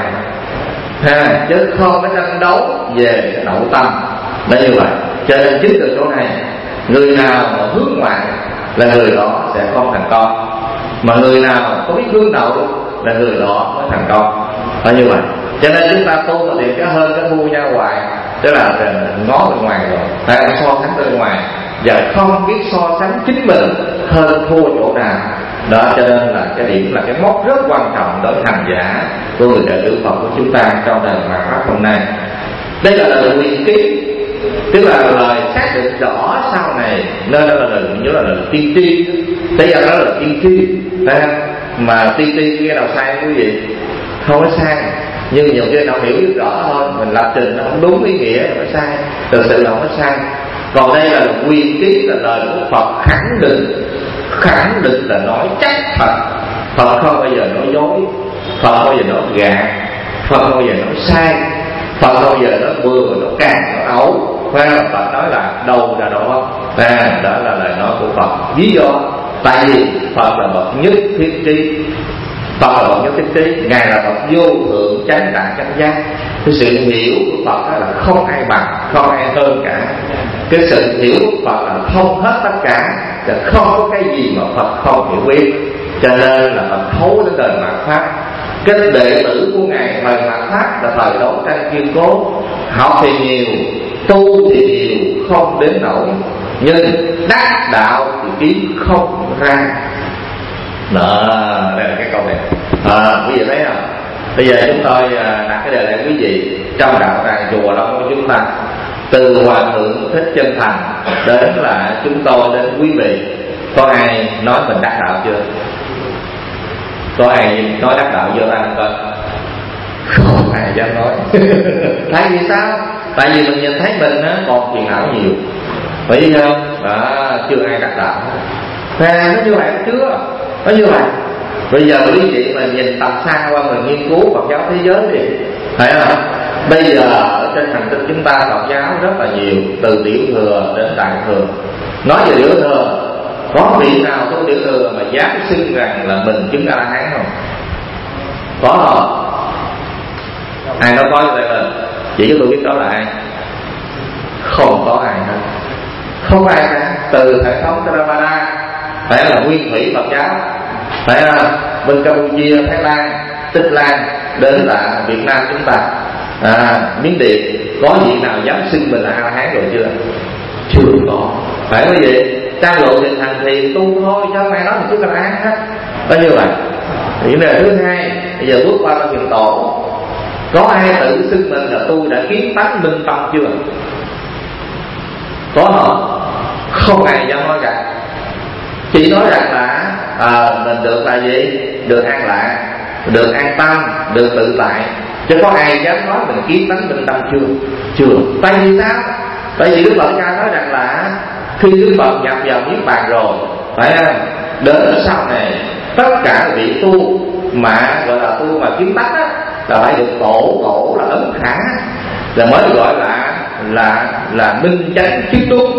ha, chứ không có tranh đấu về nội tâm. Đó như vậy, cho nên chính từ chỗ này, người nào mà hướng ngoại là người đó sẽ không thành công, mà người nào có biết hướng nội là người đó mới thành công. Đó như vậy, cho nên chúng ta tu mà tìm cái hơn cái thua nhau hoài, tức là ngó bên ngoài rồi, hay so sánh bên ngoài và không biết so sánh chính mình hơn thua chỗ nào. Đó cho nên là cái điểm là cái mốc rất quan trọng đối thành giả của người đệ tử Phật của chúng ta trong đời mạt Pháp hôm nay. Đây là lời quyền ký, tức là lời xác định rõ sau này, nên là lời nhớ là lời tiên tri. Thế ra đó là tiên tri, mà tiên tri nghe nào sai quý vị? Không có sai, nhưng nhiều khi nào hiểu rõ hơn, mình lập trình nó không đúng ý nghĩa là phải sai, thực sự là không có sai. Còn đây là quyền ký, là lời của Phật khẳng định, khẳng định là nói chắc thật. Phật không bao giờ nói dối, Phật không bao giờ nói gạt, Phật không bao giờ nói sai, Phật không bao giờ nói bừa, nói càng, nói ấu. Phải không? Phật nói là đâu là đó. À, đó là lời nói của Phật. Lý do tại vì Phật là bậc nhất thiết trí, Phật là bậc nhất thiết trí, ngài là bậc vô thượng chánh đẳng chánh giác. Cái sự hiểu của Phật đó là không ai bằng, không ai hơn cả. Cái sự hiểu của Phật là thông hết tất cả, và không có cái gì mà Phật không hiểu biết. Cho nên là Phật thấu đến đời mạt Pháp. Cái đệ tử của ngài thời mạt Pháp là thời đấu tranh kiên cố, học thì nhiều, tu thì nhiều, không đến nổi, nhưng đắc đạo thì kiếm không ra. Đó, đây là cái câu này. À, quý vị thấy không? Bây giờ chúng tôi đặt cái đề lại quý vị, trong đạo tràng chùa Long của chúng ta, từ Hòa Thượng Thích Chân Thành đến là chúng tôi đến quý vị, có ai nói mình đắc đạo chưa? Có ai nói đắc đạo chưa ta coi? Không ai dám nói. Tại vì sao? Tại vì mình nhìn thấy mình á, còn phiền não nhiều, phải không? À, chưa ai đắc đạo. À, nó như vậy chưa? Nó như vậy. Bây giờ quý vị mình nhìn tầm xa qua, mình nghiên cứu Phật giáo thế giới đi, thấy không? Bây giờ ở trên hành tinh chúng ta Phật giáo rất là nhiều, từ tiểu thừa đến đại thừa. Nói về tiểu thừa, có vị nào tu tiểu thừa mà dám xưng rằng là mình chứng A-la-hán không? Có không? Ai nói có vậy là chỉ cho tôi biết đó là ai? Không có ai hết, không ai cả. Từ hệ thống Theravada, phải là nguyên thủy Phật giáo, phải là bên Campuchia, Thái Lan, Tích Lan, đến là Việt Nam chúng ta, à, Miến Điện, có vị nào dám xưng mình là A-la-hán rồi chưa? Chưa có. Phải không vậy? Trang lộ trình hành thiền tu thôi, chứ không ai nói mình chứ A-la-hán hết. Đó như vậy. Thì vấn đề thứ hai, bây giờ bước qua con đường tổ, có ai tự xưng mình là tôi đã kiến tánh minh tâm chưa? Có không? Không ai dám nói cả. Chỉ nói rằng là à, mình được là gì? Được an lạc, được an tâm, được tự tại. Chứ có ai dám nói mình kiến tánh minh tâm chưa? Chưa. Tại vì sao? Tại vì Đức Phật Cha nói rằng là khi Đức Phật nhập vào niết bàn rồi, phải không? Đến sau này tất cả vị tu mà gọi là tu mà kiếm tắc á, là phải được tổ tổ là ấn khả, là mới gọi là là là minh chánh chứng đúng.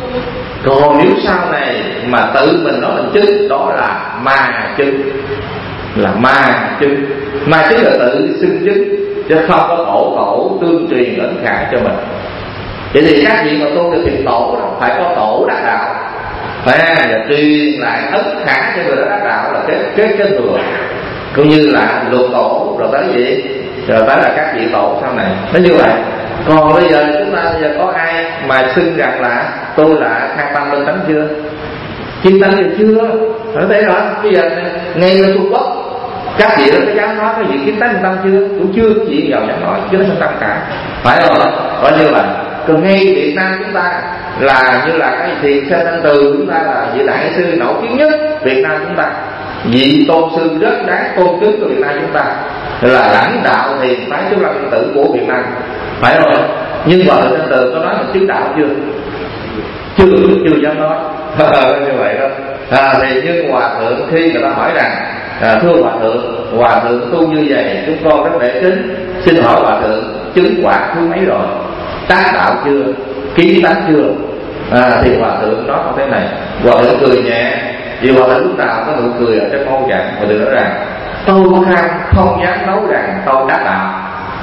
Còn nếu sau này mà tự mình nói mình chứng, đó là ma chứng, là ma chứng. Ma chứng là tự xưng chứng, chứ không có tổ tổ tương truyền ấn khả cho mình. Vậy thì các vị mà tu được thiền tổ đó, phải có tổ đắc đạo, phải là truyền lại ấn khả cho người đó đắc đạo, là cái cái cái thừa, cũng như là lục tổ rồi tới gì, rồi tới là các vị tổ sau này. Nó như vậy. Còn bây giờ chúng ta bây giờ có ai mà xưng rằng là tôi là khai tâm linh tánh chưa? Kim tánh thì chưa. Phải thấy rõ. Bây giờ ngay ở Trung Quốc các vị đó có dám nói cái gì kim tánh linh tâm chưa? Cũng chưa có gì vào dám nói, chứ nó không tâm cả. Phải không? Có như vậy. Còn ngay Việt Nam chúng ta là như là cái thiền sanh Thanh Từ, chúng ta là vị đại sư nổi tiếng nhất Việt Nam chúng ta, vị tôn sư rất đáng tôn kính của Việt Nam chúng ta, là lãnh đạo thiền phái Chú Lâm Tử của Việt Nam, phải không? Nhưng mà Thanh Từ có nói mình chứng đạo chưa? Chưa, chưa dám nói. Như vậy đó. À, thì nhưng Hòa Thượng khi người ta hỏi rằng à, thưa Hòa Thượng, Hòa Thượng tu như vậy chúng con rất lễ kính, xin hỏi Hòa Thượng chứng quả thứ mấy rồi? Tác đạo chưa? Kiến tánh chưa? À, thì Hòa Thượng nói như thế này. Hòa Thượng cười nhẹ, vì Hòa Thượng lúc nào có nụ cười ở trên môi trạng. Hòa Thượng nói rằng tôi khang không dám nói rằng tôi đắc đạo,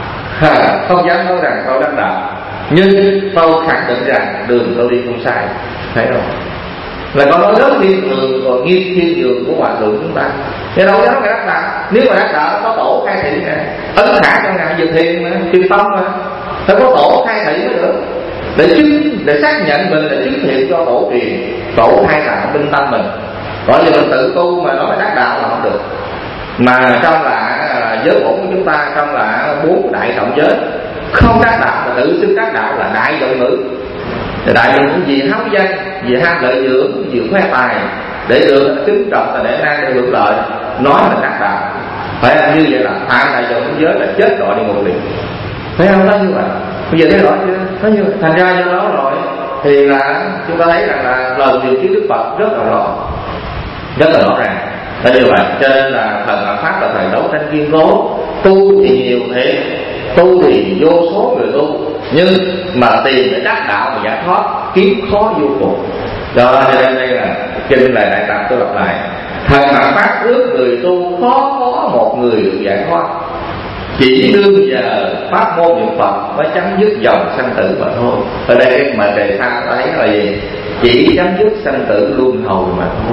à, không dám nói rằng tôi đắc đạo, nhưng tôi khẳng định rằng đường tôi đi không sai. Thấy không? Là có nói rất thiên thường, còn nghiêm thiên đường của Hòa Thượng chúng ta. Thế đâu dám cái đắc đạo. Nếu mà đắc đạo có tổ khai thị này, ấn khả trong ngài Dược Thiền mà, Thiền Tông mà, phải có tổ khai thị mới được, để chứng, để xác nhận mình là chứng thiện cho tổ truyền, tổ khai đạo bên tâm mình. Còn giờ mình tự tu mà nói đắc đạo là không được. Mà trong là giới bổn của chúng ta, trong là bốn đại trọng giới, không đắc đạo mà tự xưng đắc đạo là đại độ ngữ. Đại độ ngữ vì háo danh, vì ham lợi dưỡng, vì khoe tài, để được chứng trọng là để năng để hưởng lợi, nói là đắc đạo. Phải không? Như vậy là phạm đại độ ngữ giới là chết rồi đi một liền. Phải không? Nó như vậy. Bây giờ thấy rõ chưa? Nó như vậy. Thành ra do đó rồi thì là chúng ta thấy rằng là lời điều kiến Đức Phật rất là rõ, rất là rõ ràng. Là như vậy. Cho nên là thần Đạo Pháp là thời đấu tranh kiên cố. Tu thì nhiều thiệt, tu thì vô số người tu, nhưng mà tìm để đắc đạo và giải thoát kiếm khó vô cùng. Đó, cho nên đây là kinh là đại tập tôi đọc lại. Thần Đạo Pháp ước người tu khó có một người được giải thoát, chỉ đương giờ pháp môn niệm Phật mới chấm dứt dòng sanh tử mà thôi. Ở đây cái mà đề tha ta thấy là gì? Chỉ chấm dứt sanh tử luân hồi mà thôi.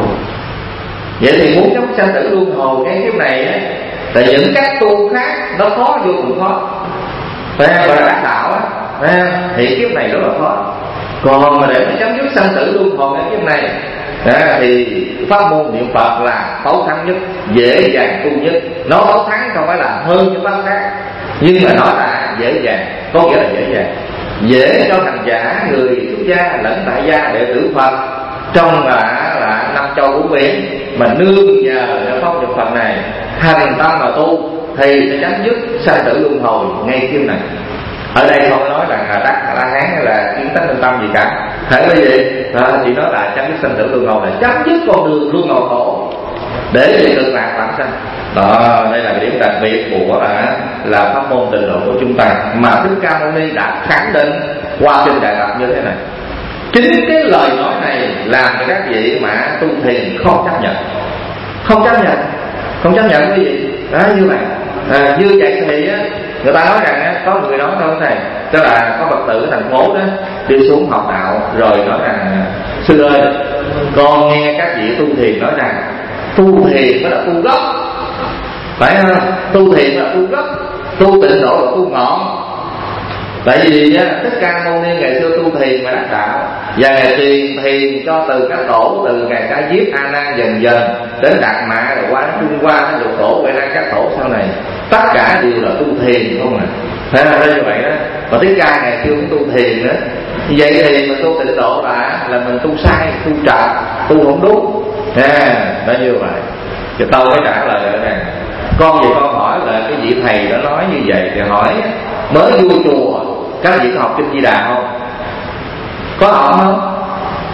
Vậy thì muốn chấm sanh tử luân hồi cái kiếp này á, tại những các tu khác nó khó vô cùng khó, phải gọi là đắc đạo á, thì kiếp này rất là khó. Còn mà để mà chấm dứt sanh tử luân hồi cái kiếp này à, thì pháp môn niệm Phật là tấu thắng nhất, dễ dàng tu nhất. Nó tấu thắng không phải là hơn những pháp khác, nhưng mà nó là dễ dàng, có nghĩa là dễ dàng, dễ cho hành giả người xuất gia lẫn tại gia đệ tử Phật trong là, là năm châu bốn biển mà nương nhờ để pháp niệm Phật này thành tâm mà tu thì sẽ chấm dứt sanh tử luân hồi ngay kiếp này. Ở đây không nói rằng là đắc La Hán hay là kiến tánh linh tâm gì cả, thấy cái gì à, thì nó là chấm dứt sanh tử luân hồi, là chấm dứt con đường luân hồi khổ để về cực lạc vãng sanh. Đó, đây là cái điểm đặc biệt của là, là pháp môn Tịnh Độ của chúng ta mà Thích Ca Mâu Ni đã khẳng định qua kinh Đại Tập như thế này. Chính cái lời nói này làm cho các vị mà tu thiền không chấp nhận, không chấp nhận, không chấp nhận cái gì đó như vậy. À, như vậy thì á, người ta nói rằng á, có người nói đâu thầy, tức là có Phật tử ở thành phố đó đi xuống học đạo rồi nói rằng sư ơi, con nghe các vị tu thiền nói rằng tu thiền mới là tu gốc, phải không? Tu thiền là tu gốc, tu Tịnh Độ là tu ngọn. Tại vì á, Thích Ca Mâu Ni ngày xưa tu thiền mà đắc đạo, và ngày thiền thiền cho từ các tổ, từ ngày Ca Diếp, A Nan dần dần đến Đạt Mạ, rồi qua đến Trung Hoa, đến Lục Tổ, Huệ Năng các tổ sau này, tất cả đều là tu thiền không à? Phải là như vậy đó. Và Thích Ca ngày xưa cũng tu thiền đó. Vậy thì mình tu Tịnh Độ là là mình tu sai, tu trật, tu không đúng. À, nó như vậy. Thì tôi mới trả lời là rằng con về con hỏi là cái vị thầy đã nói như vậy thì hỏi mới vô chùa các vị có học kinh Di Đà không? Có học không?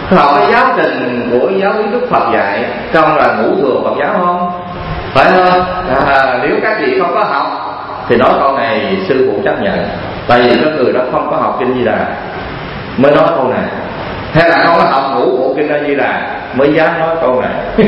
học cái giáo trình của giáo lý Đức Phật dạy trong là ngũ thừa Phật giáo không? Phải không? À, nếu các vị không có học thì nói câu này sư phụ chấp nhận, tại vì các người đó không có học kinh Di Đà mới nói câu này, hay là không có học ngũ bộ kinh A Di Đà mới dám nói câu này.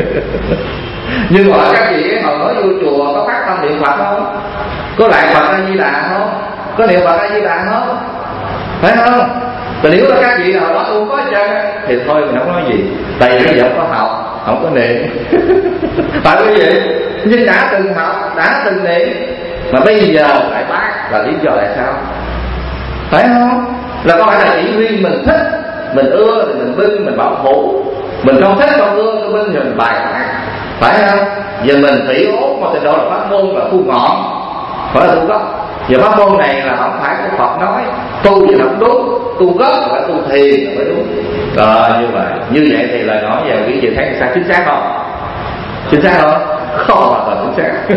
Nhưng mà các vị hồi nói vô chùa có phát tâm niệm Phật không? Có lại Phật A Di Đà không? Có niệm Phật A Di Đà không? Phải không? Còn nếu là các vị nào đó không có chân thì thôi mình không nói gì, tại vì bây giờ không có học, không có niệm. Phải quý vị, nhưng đã từng học, đã từng niệm, mà bây giờ lại bác là lý do tại sao? Phải không? Là có phải là chỉ riêng mình thích, mình ưa thì mình bưng, mình bảo hộ, mình không thích không ưa cái bưng thì mình bài bác, phải không? Giờ mình phỉ ố một trình độ là pháp môn là thu ngọn, phải là tu gốc. Giờ pháp môn này là không phải của Phật nói, tu thì không đúng, tu gốc là phải tu thiền là phải đúng. Rồi như vậy, như vậy thì lời nói về quý vị thấy sao, chính xác không? Chính xác không? Không hoàn toàn chính xác.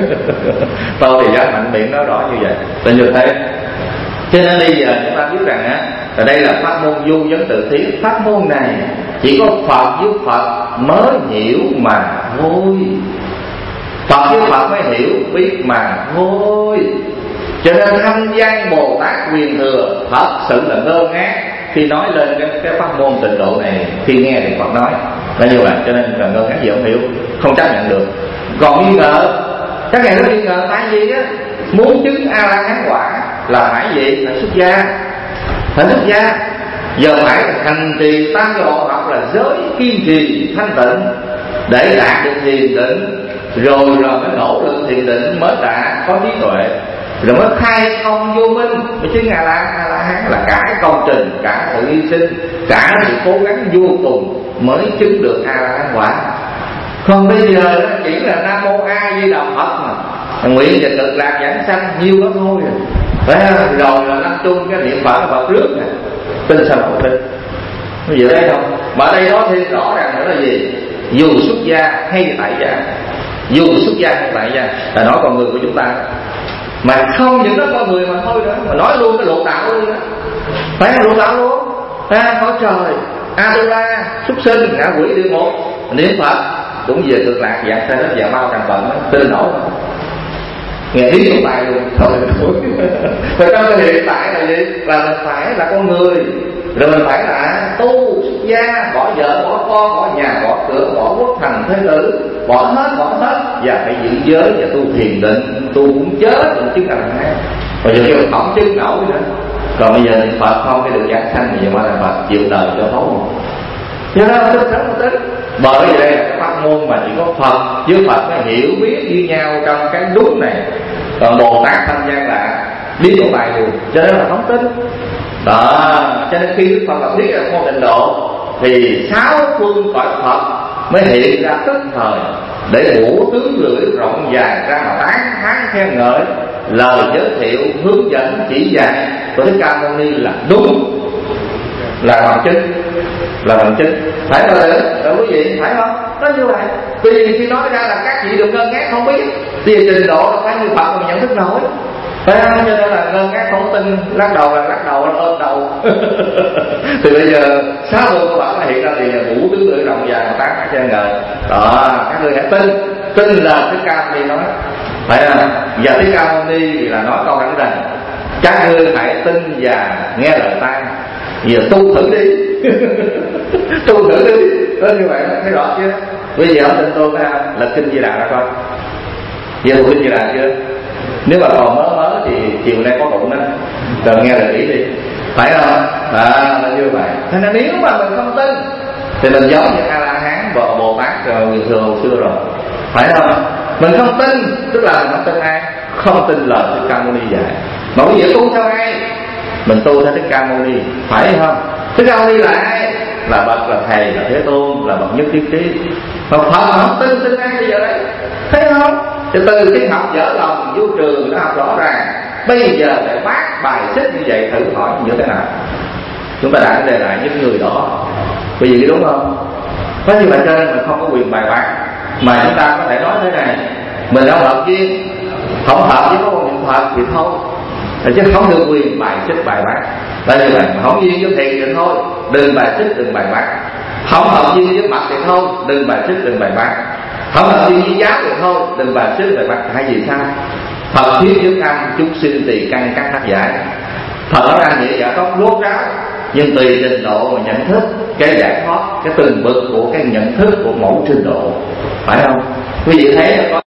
Tôi thì dám mạnh miệng nói rõ như vậy, là như thế. Cho nên bây giờ chúng ta biết rằng á, ở đây là pháp môn du vấn tự thiết. Pháp môn này chỉ có Phật với Phật mới hiểu mà thôi. Phật với Phật mới hiểu biết mà thôi. Cho nên Thanh Văn Bồ Tát Quyền Thừa thật sự là ngơ ngác khi nói lên cái, cái pháp môn tịnh độ này, khi nghe thì Phật nói là như vậy. Cho nên là ngơ ngác gì không hiểu, không chấp nhận được. Còn nghi ngờ, các ngài nói nghi ngờ tại vì á, muốn chứng A La Hán quả là phải gì? Phải xuất gia, phải xuất gia. Giờ phải hành trì tam đồ học là giới kiên trì thanh tịnh để đạt được thiền định, rồi rồi mới nỗ lực thiền định mới đã có trí tuệ, rồi mới khai thông vô minh mới chứng A La A La Hán. Là cả công trình, cả sự hy sinh, cả sự cố gắng vô cùng mới chứng được A La Hán quả. Còn bây giờ chỉ là Nam Mô A Di Đà Phật mà nguyện và cực lạc giảng sanh nhiêu đó thôi, phải không? Rồi là năm chuông cái niệm Phật Phật trước nè, tin sao không tin? Có gì đây không? Mà ở đây nói thêm rõ ràng nữa là gì? Dù xuất gia hay tại gia, dù xuất gia hay tại gia là nói con người của chúng ta, mà không những đó con người mà thôi nữa, mà nói luôn cái lục đạo luôn đó, phải không? Lục đạo luôn, à, có trời, A-tu-la, súc sinh, ngạ quỷ, địa ngục, niệm Phật cũng về cực lạc dạng sanh rất dạng bao tràn bận, tin nổi nghe tiếng của tài luôn thôi. Và trong cái hiện tại là gì? Là mình phải là con người, rồi mình phải là tu xuất gia, bỏ vợ bỏ con, bỏ nhà bỏ cửa, bỏ quốc thành thế tử, bỏ hết bỏ hết, và phải giữ giới và tu thiền định, tu cũng chết cũng chứng thành hay. Rồi giờ kêu không chứng nổi nữa. Còn bây giờ niệm Phật không cái được giảng sanh thì mà là Phật chịu đời cho thấu không? Cho nên là tính một tính. Bởi vì đây là cái pháp môn mà chỉ có Phật với Phật mới hiểu biết với nhau trong cái đúng này. Còn Bồ Tát Thanh Văn là biết độ bài luôn, cho nên là không tính. Đó, cho nên khi Đức Phật là biết là môn tịnh độ thì sáu phương cõi Phật mới hiện ra tức thời để ngũ tướng lưỡi rộng dài ra mà tán thán khen ngợi, lời giới thiệu hướng dẫn chỉ dạy của Thích Ca Mâu Ni là đúng, là bằng chứng, là bằng chứng. Phải không ạ? Rồi quý vị phải không? Nói như vậy. Vì khi nói ra là các vị đừng ngơ ngác không biết, thì trình độ là phải như Phật mà nhận thức nổi. Phải không? Cho nên là ngơ ngác không tin, lắc đầu là lắc đầu, là ôm đầu. Thì bây giờ sáu phương của Phật nó hiện ra thì ngũ tướng lưỡi rộng dài mà tán khen ngợi. Đó, các người hãy tin, tin là Thích Ca Mâu Ni nói. Phải không? Và Thích Ca Mâu Ni là nói câu thẳng rằng các ngươi hãy tin và nghe lời ta, giờ tu thử đi. Tu thử đi. Đó như vậy thấy rõ chưa? Bây giờ không tin tôi phải không? Là kinh Di Đà ra coi. Giờ tu kinh Di Đà chưa? Nếu mà còn mớ mớ thì chiều nay có bụng đó, rồi nghe lời kỹ đi. Phải không? À, là như vậy. Thế nên nếu mà mình không tin thì mình giống như A La Hán và Bồ Tát rồi người thường hồi xưa rồi. Phải không? Mình không tin tức là mình không tin ai? Không tin lời Thích Ca Mâu Ni dạy. Mà bây giờ tu theo ai? Mình tu theo Thích Ca Mâu Ni, phải không? Thích Ca Mâu Ni là ai? Là bậc, là thầy, là Thế Tôn, là bậc nhất thiết trí. Mà Phật mà không tin, tin ai bây giờ đấy? Thấy không? Thì từ cái học dở lòng vô trường nó học rõ ràng. Bây giờ lại bác bài xích như vậy, thử hỏi như thế nào? Chúng ta đặt đề lại những người đó. Bởi vì đúng không? Có như vậy cho nên mình không có quyền bài bác. Mà chúng ta có thể nói thế này: mình không hợp duyên, không hợp với có một niệm Phật thì thôi, chứ không được quyền bài xích bài bác. tại vì bạn không duyên với thiền thì thôi đừng bài xích, đừng bài bác. Không hợp duyên với mặt thì thôi đừng bài xích, đừng bài bác. Không hợp duyên với giáo thì thôi đừng bài xích, bài bác. Hay gì sao? Phật thuyết giúp ăn, chúng sinh tùy căn các tác giải. Phật nói ra nghĩa giải thoát rốt ráo, nhưng tùy trình độ mà nhận thức cái giải thoát, cái từng bậc của cái nhận thức của mỗi trình độ, phải không? Quý vị thấy là có